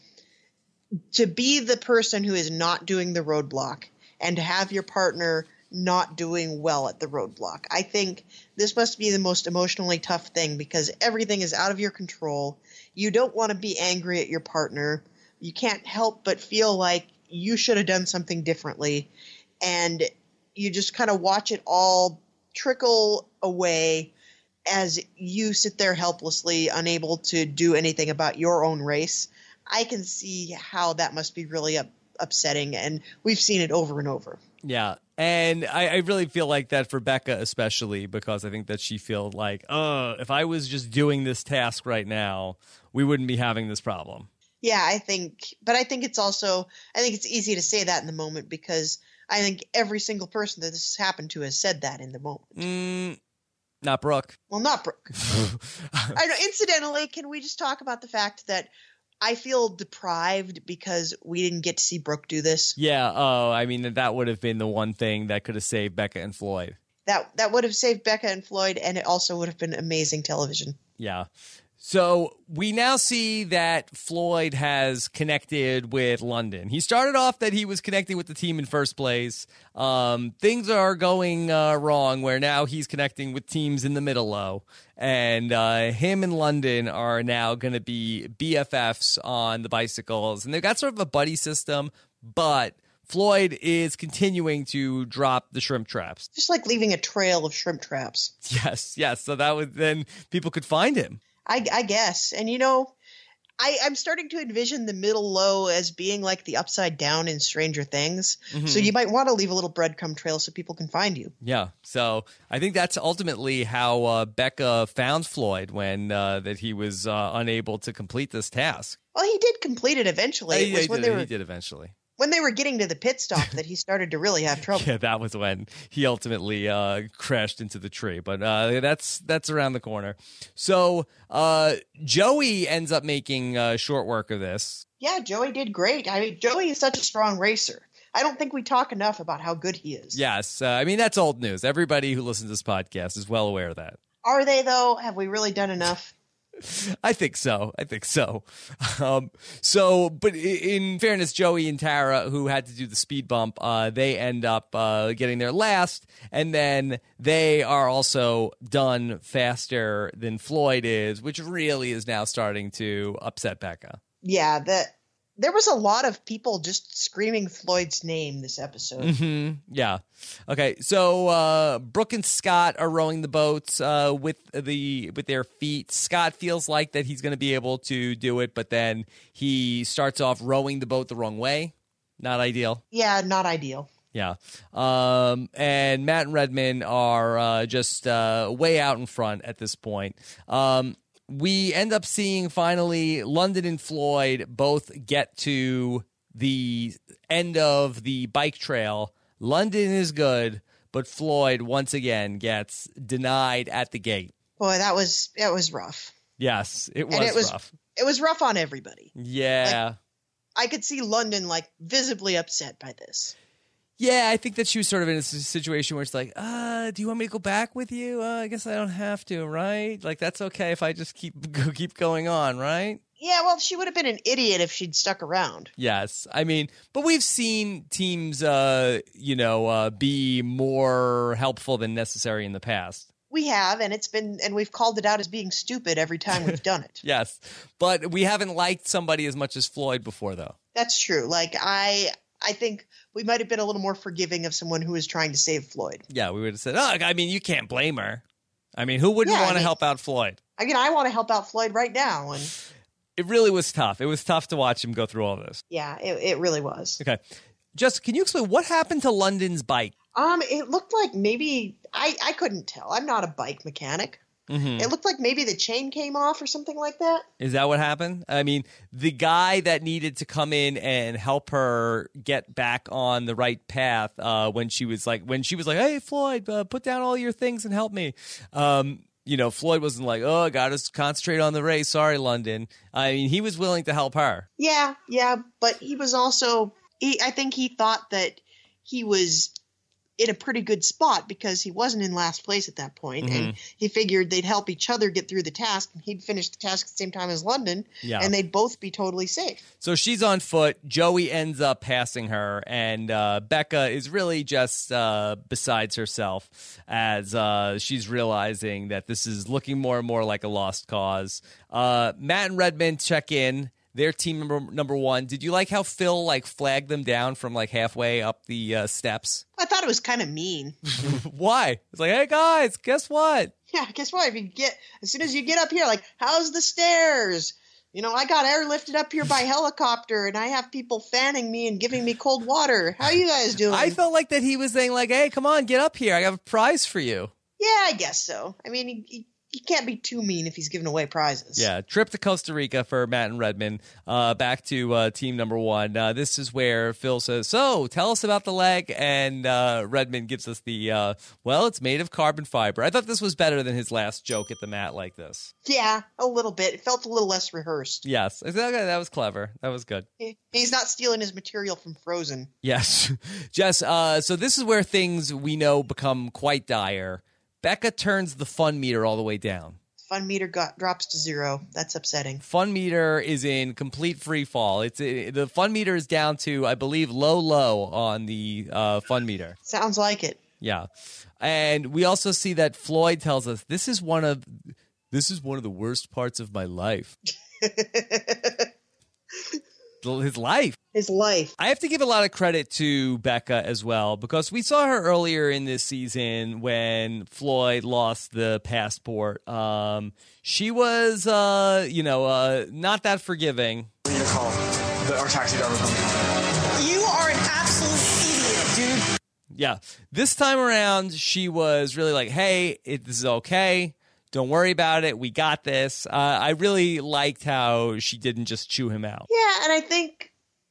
to be the person who is not doing the roadblock and to have your partner not doing well at the roadblock. I think this must be the most emotionally tough thing because everything is out of your control. You don't want to be angry at your partner. You can't help but feel like you should have done something differently. And you just kind of watch it all trickle away as you sit there helplessly, unable to do anything about your own race. I can see how that must be really up, upsetting, and we've seen it over and over. Yeah, and I, I really feel like that for Becca especially, because I think that she feels like, oh, if I was just doing this task right now, we wouldn't be having this problem. Yeah, I think, but I think it's also, I think it's easy to say that in the moment because I think every single person that this has happened to has said that in the moment. Mm, not Brooke. Well, not Brooke. I know. Incidentally, can we just talk about the fact that I feel deprived because we didn't get to see Brooke do this? Yeah. Oh, I mean, that would have been the one thing that could have saved Becca and Floyd. That that would have saved Becca and Floyd, and it also would have been amazing television. Yeah. So we now see that Floyd has connected with London. He started off that he was connecting with the team in first place. Um, things are going uh, wrong where now he's connecting with teams in the middle low. And uh, him and London are now going to be B F Fs on the bicycles. And they've got sort of a buddy system, but Floyd is continuing to drop the shrimp traps. Just like leaving a trail of shrimp traps. Yes, yes. So that would then people could find him. I, I guess. And, you know, I, I'm starting to envision the middle low as being like the upside down in Stranger Things. Mm-hmm. So you might want to leave a little breadcrumb trail so people can find you. Yeah. So I think that's ultimately how uh, Becca found Floyd when uh, that he was uh, unable to complete this task. Well, he did complete it eventually. He, It was he, when did, they were, he did eventually. when they were getting to the pit stop that he started to really have trouble. Yeah, that was when he ultimately uh, crashed into the tree. But uh, that's that's around the corner. So uh, Joey ends up making uh, short work of this. Yeah, Joey did great. I mean, Joey is such a strong racer. I don't think we talk enough about how good he is. Yes. Uh, I mean, that's old news. Everybody who listens to this podcast is well aware of that. Are they, though? Have we really done enough? I think so. I think so. Um, so, but in fairness, Joey and Tara, who had to do the speed bump, uh, they end up uh, getting there last, and then they are also done faster than Floyd is, which really is now starting to upset Becca. Yeah, that. There was a lot of people just screaming Floyd's name this episode. Mm-hmm. Yeah. Okay. So uh, Brooke and Scott are rowing the boats uh, with the with their feet. Scott feels like that he's going to be able to do it, but then he starts off rowing the boat the wrong way. Not ideal. Yeah, not ideal. Yeah. Um, and Matt and Redman are uh, just uh, way out in front at this point. Um, we end up seeing finally London and Floyd both get to the end of the bike trail. London is good, but Floyd once again gets denied at the gate. Boy, that was that was rough. Yes, it was, and it was rough. It was rough on everybody. Yeah. Like, I could see London like visibly upset by this. Yeah, I think that she was sort of in a situation where it's like, uh, do you want me to go back with you? Uh, I guess I don't have to, right? Like, that's okay if I just keep keep going on, right? Yeah, well, she would have been an idiot if she'd stuck around. Yes. I mean, but we've seen teams, uh, you know, uh, be more helpful than necessary in the past. We have, and it's been, and we've called it out as being stupid every time we've done it. Yes. But we haven't liked somebody as much as Floyd before, though. That's true. Like, I... I think we might have been a little more forgiving of someone who was trying to save Floyd. Yeah, we would have said, oh, I mean, you can't blame her. I mean, who wouldn't yeah, want to I mean, help out Floyd? I mean, I want to help out Floyd right now. And it really was tough. It was tough to watch him go through all this. Yeah, it, it really was. Okay. Just, can you explain what happened to London's bike? Um, it looked like maybe, I, I couldn't tell. I'm not a bike mechanic. Mm-hmm. It looked like maybe the chain came off or something like that. Is that what happened? I mean, the guy that needed to come in and help her get back on the right path uh, when she was like, when she was like, hey, Floyd, uh, put down all your things and help me. Um, you know, Floyd wasn't like, oh, I got to concentrate on the race. Sorry, London. I mean, he was willing to help her. Yeah, yeah. But he was also, he, I think he thought that he was in a pretty good spot because he wasn't in last place at that point. Mm-hmm. And he figured they'd help each other get through the task, and he'd finish the task at the same time as London, yeah. and they'd both be totally safe. So she's on foot. Joey ends up passing her, and uh, Becca is really just uh, besides herself as uh, she's realizing that this is looking more and more like a lost cause. Uh, Matt and Redman check in. They're team number number one. Did you like how Phil like flagged them down from like halfway up the uh, steps? I thought it was kind of mean. Why? It's like, hey guys, guess what? Yeah, guess what? If you get as soon as you get up here, like, how's the stairs? You know, I got airlifted up here by helicopter, and I have people fanning me and giving me cold water. How are you guys doing? I felt like that he was saying like, hey, come on, get up here. I have a prize for you. Yeah, I guess so. I mean, he, he He can't be too mean if he's giving away prizes. Yeah, trip to Costa Rica for Matt and Redman. Uh, back to uh, team number one. Uh, this is where Phil says, so tell us about the leg. And uh, Redman gives us the, uh, well, it's made of carbon fiber. I thought this was better than his last joke at the mat like this. Yeah, a little bit. It felt a little less rehearsed. Yes. I thought, okay, that was clever. That was good. He, he's not stealing his material from Frozen. Yes. Jess, uh, so this is where things we know become quite dire. Becca turns the fun meter all the way down. Fun meter got, drops to zero. That's upsetting. Fun meter is in complete free fall. It's it, the fun meter is down to, I believe, low, low on the uh, fun meter. Sounds like it. Yeah, and we also see that Floyd tells us this is one of this is one of the worst parts of my life. His life. His life. I have to give a lot of credit to Becca as well, because we saw her earlier in this season when Floyd lost the passport. Um, she was, uh, you know, uh, not that forgiving. We need to call the, our taxi driver. You are an absolute idiot, dude. Yeah. This time around, she was really like, hey, it, this is okay. Don't worry about it. We got this. Uh, I really liked how she didn't just chew him out. Yeah, and I think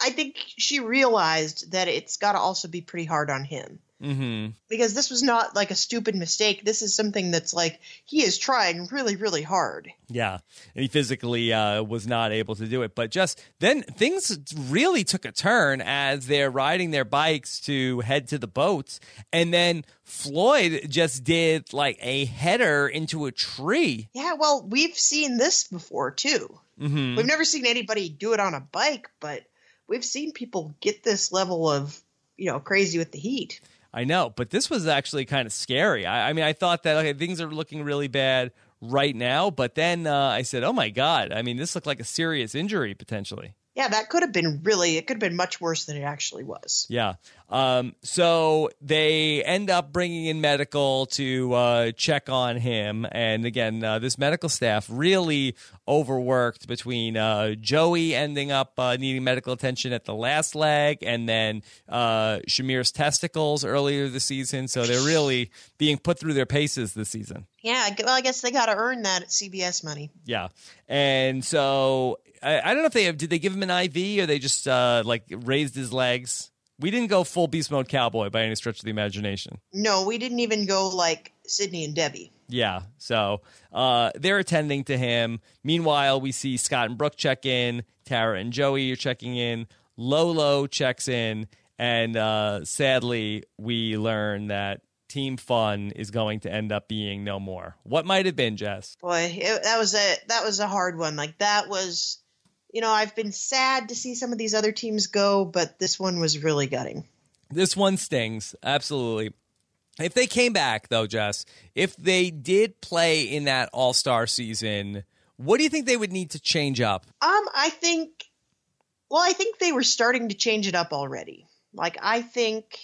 I think she realized that it's got to also be pretty hard on him. Mm-hmm. Because this was not like a stupid mistake. This is something that's like he is trying really, really hard. Yeah, and he physically uh, was not able to do it. But just then things really took a turn as they're riding their bikes to head to the boats. And then Floyd just did like a header into a tree. Yeah, well, we've seen this before, too. Mm-hmm. We've never seen anybody do it on a bike, but we've seen people get this level of, you know, crazy with the heat. I know, but this was actually kind of scary. I, I mean, I thought that okay, things are looking really bad right now, but then uh, I said, oh, my God. I mean, this looked like a serious injury potentially. Yeah, that could have been really, it could have been much worse than it actually was. Yeah. Um, so they end up bringing in medical to uh, check on him. And again, uh, this medical staff really overworked between uh, Joey ending up uh, needing medical attention at the last leg and then uh, Shamir's testicles earlier this season. So they're really being put through their paces this season. Yeah, well, I guess they got to earn that at C B S money. Yeah. And so I, I don't know if they have, did they give him an I V or they just uh, like raised his legs? We didn't go full beast mode cowboy by any stretch of the imagination. No, we didn't even go like Sydney and Debbie. Yeah, so uh, they're attending to him. Meanwhile, we see Scott and Brooke check in. Tara and Joey are checking in. Lolo checks in. And uh, sadly, we learn that Team Fun is going to end up being no more. What might have been, Jess? Boy, it, that was a that was a hard one. Like that was, you know, I've been sad to see some of these other teams go, but this one was really gutting. This one stings, absolutely. If they came back, though, Jess, if they did play in that All-Star season, what do you think they would need to change up? Um, I think, well, I think they were starting to change it up already. Like, I think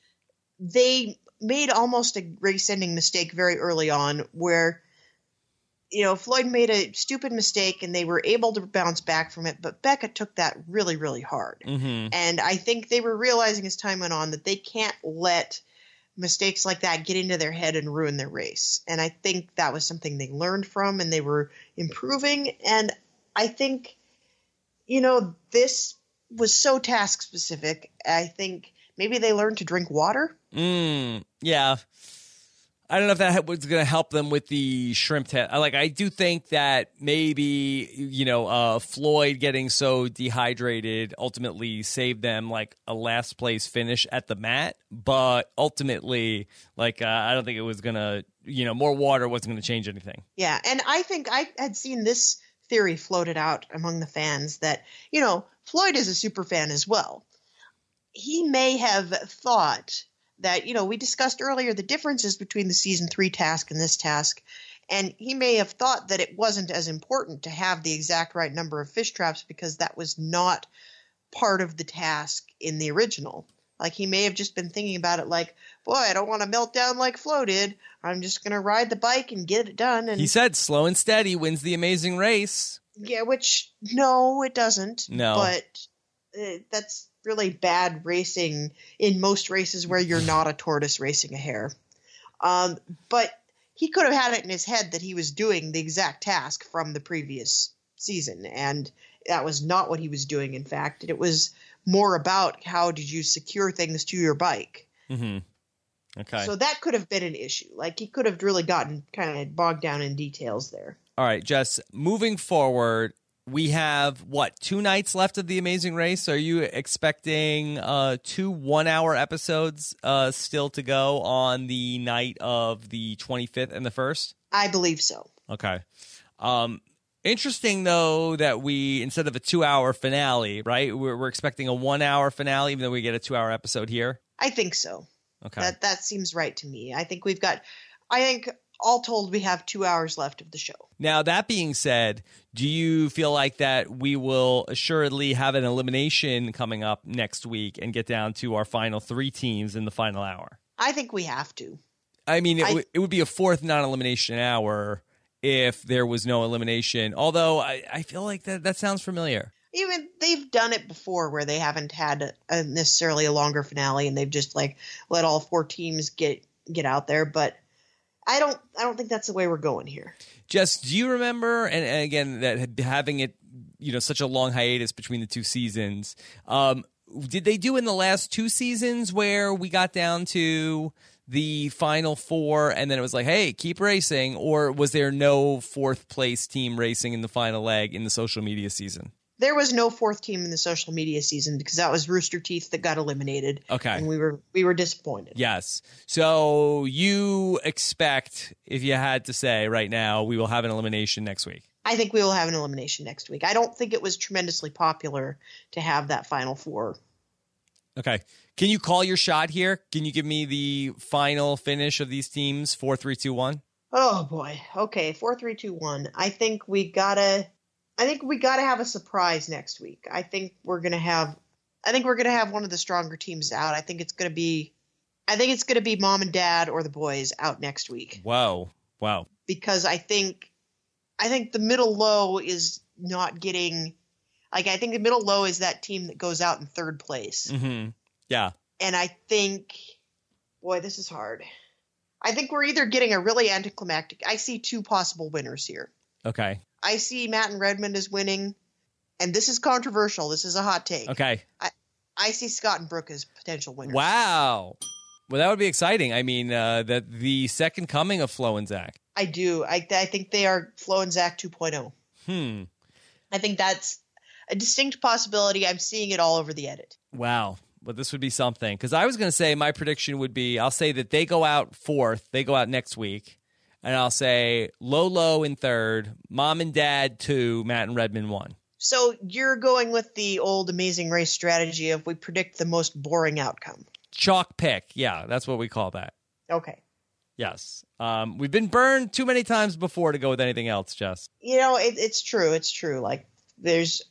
they made almost a race-ending mistake very early on where, you know, Floyd made a stupid mistake and they were able to bounce back from it, but Becca took that really, really hard. Mm-hmm. And I think they were realizing as time went on that they can't let mistakes like that get into their head and ruin their race. And I think that was something they learned from and they were improving. And I think, you know, this was so task specific. I think maybe they learned to drink water. Mm, yeah. I don't know if that was going to help them with the shrimp test. Like, I do think that maybe, you know, uh, Floyd getting so dehydrated ultimately saved them like a last place finish at the mat. But ultimately, like, uh, I don't think it was going to, you know, more water wasn't going to change anything. Yeah. And I think I had seen this theory floated out among the fans that, you know, Floyd is a super fan as well. He may have thought that, you know, we discussed earlier the differences between the season three task and this task, and he may have thought that it wasn't as important to have the exact right number of fish traps because that was not part of the task in the original. Like, he may have just been thinking about it like, boy, I don't want to melt down like Flo did. I'm just going to ride the bike and get it done. And he said slow and steady wins the amazing race. Yeah, which, no, it doesn't. No. But uh, that's really bad racing in most races where you're not a tortoise racing a hare. Um, but he could have had it in his head that he was doing the exact task from the previous season, and that was not what he was doing, in fact. It was more about how did you secure things to your bike. Mm-hmm. Okay. So that could have been an issue. Like, he could have really gotten kind of bogged down in details there. All right, Jess, moving forward, we have, what, two nights left of The Amazing Race? Are you expecting uh, two one-hour episodes uh, still to go on the night of the twenty-fifth and the first? I believe so. Okay. Um, interesting, though, that we, instead of a two-hour finale, right, we're, we're expecting a one-hour finale, even though we get a two-hour episode here? I think so. Okay. That that seems right to me. I think we've got, I think all told, we have two hours left of the show. Now, that being said, do you feel like that we will assuredly have an elimination coming up next week and get down to our final three teams in the final hour? I think we have to. I mean, it, I, w- it would be a fourth non-elimination hour if there was no elimination, although I, I feel like that, that sounds familiar. Even they've done it before where they haven't had a, a necessarily a longer finale and they've just like let all four teams get get out there, but I don't. I don't think that's the way we're going here. Jess, do you remember? And, and again, that having it you know, such a long hiatus between the two seasons. Um, did they do in the last two seasons where we got down to the final four and then it was like, hey, keep racing? Or was there no fourth place team racing in the final leg in the social media season? There was no fourth team in the social media season because that was Rooster Teeth that got eliminated. Okay. And we were we were disappointed. Yes. So you expect, if you had to say right now, we will have an elimination next week? I think we will have an elimination next week. I don't think it was tremendously popular to have that final four. Okay. Can you call your shot here? Can you give me the final finish of these teams? Four, three, two, one. Oh boy. Okay. Four, three, two, one. I think we gotta. I think we gotta have a surprise next week. I think we're gonna have. I think we're gonna have one of the stronger teams out. I think it's gonna be. I think it's gonna be Mom and Dad or the boys out next week. Whoa. Wow. Because I think. I think the middle low is not getting. Like, I think the middle low is that team that goes out in third place. Mm-hmm. Yeah. And I think, boy, this is hard. I think we're either getting a really anticlimactic. I see two possible winners here. Okay. I see Matt and Redmond as winning, and this is controversial. This is a hot take. Okay. I, I see Scott and Brooke as potential winners. Wow. Well, that would be exciting. I mean, uh, that the second coming of Flo and Zach. I do. I, I think they are Flo and Zach two point oh. Hmm. I think that's a distinct possibility. I'm seeing it all over the edit. Wow. Well, this would be something. Because I was going to say my prediction would be, I'll say that they go out fourth. They go out next week. And I'll say Lolo in third, Mom and Dad two, Matt and Redmond one. So you're going with the old Amazing Race strategy of we predict the most boring outcome. Chalk pick. Yeah, that's what we call that. Okay. Yes. Um, we've been burned too many times before to go with anything else, Jess. You know, it, it's true. It's true. Like, there's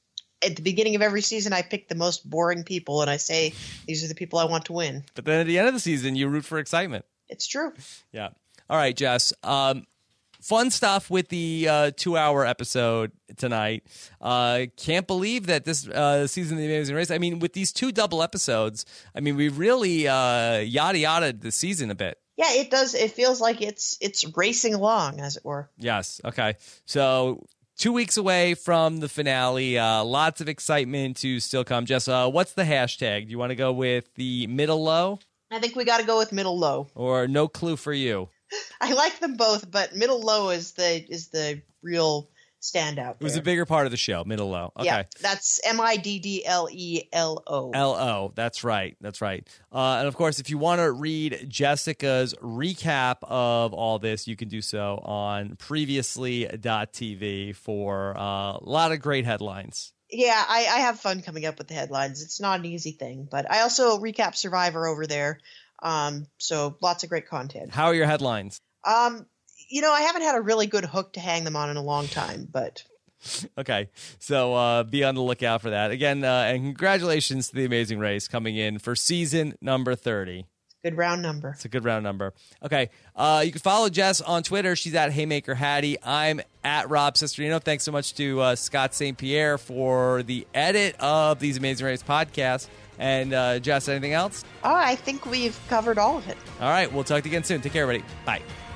at the beginning of every season, I pick the most boring people, and I say these are the people I want to win. But then at the end of the season, you root for excitement. It's true. Yeah. All right, Jess. Um, fun stuff with the uh, two-hour episode tonight. Uh, can't believe that this uh, season of The Amazing Race, I mean, with these two double episodes, I mean, we really uh, yada-yada'd the season a bit. Yeah, it does. It feels like it's it's racing along, as it were. Yes. Okay. So two weeks away from the finale. Uh, lots of excitement to still come. Jess, uh, what's the hashtag? Do you want to go with the middle low? I think we got to go with middle low. Or no clue for you? I like them both, but middle low is the is the real standout. It was there. a bigger part of the show, middle low. Okay. Yeah, that's M I D D L E L O. L O. That's right. That's right. Uh, and of course, if you want to read Jessica's recap of all this, you can do so on previously dot t v for uh, a lot of great headlines. Yeah, I, I have fun coming up with the headlines. It's not an easy thing, but I also recap Survivor over there. Um, so lots of great content. How are your headlines? Um, you know, I haven't had a really good hook to hang them on in a long time, but okay. So uh, be on the lookout for that. Again, uh, and congratulations to The Amazing Race coming in for season number thirty. Good round number. It's a good round number. Okay. Uh, you can follow Jess on Twitter. She's at Haymaker Hattie. I'm at Rob Cesternino. Thanks so much to uh, Scott Saint Pierre for the edit of these Amazing Race podcasts. And uh, Jess, anything else? Oh, I think we've covered all of it. All right. We'll talk to you again soon. Take care, everybody. Bye.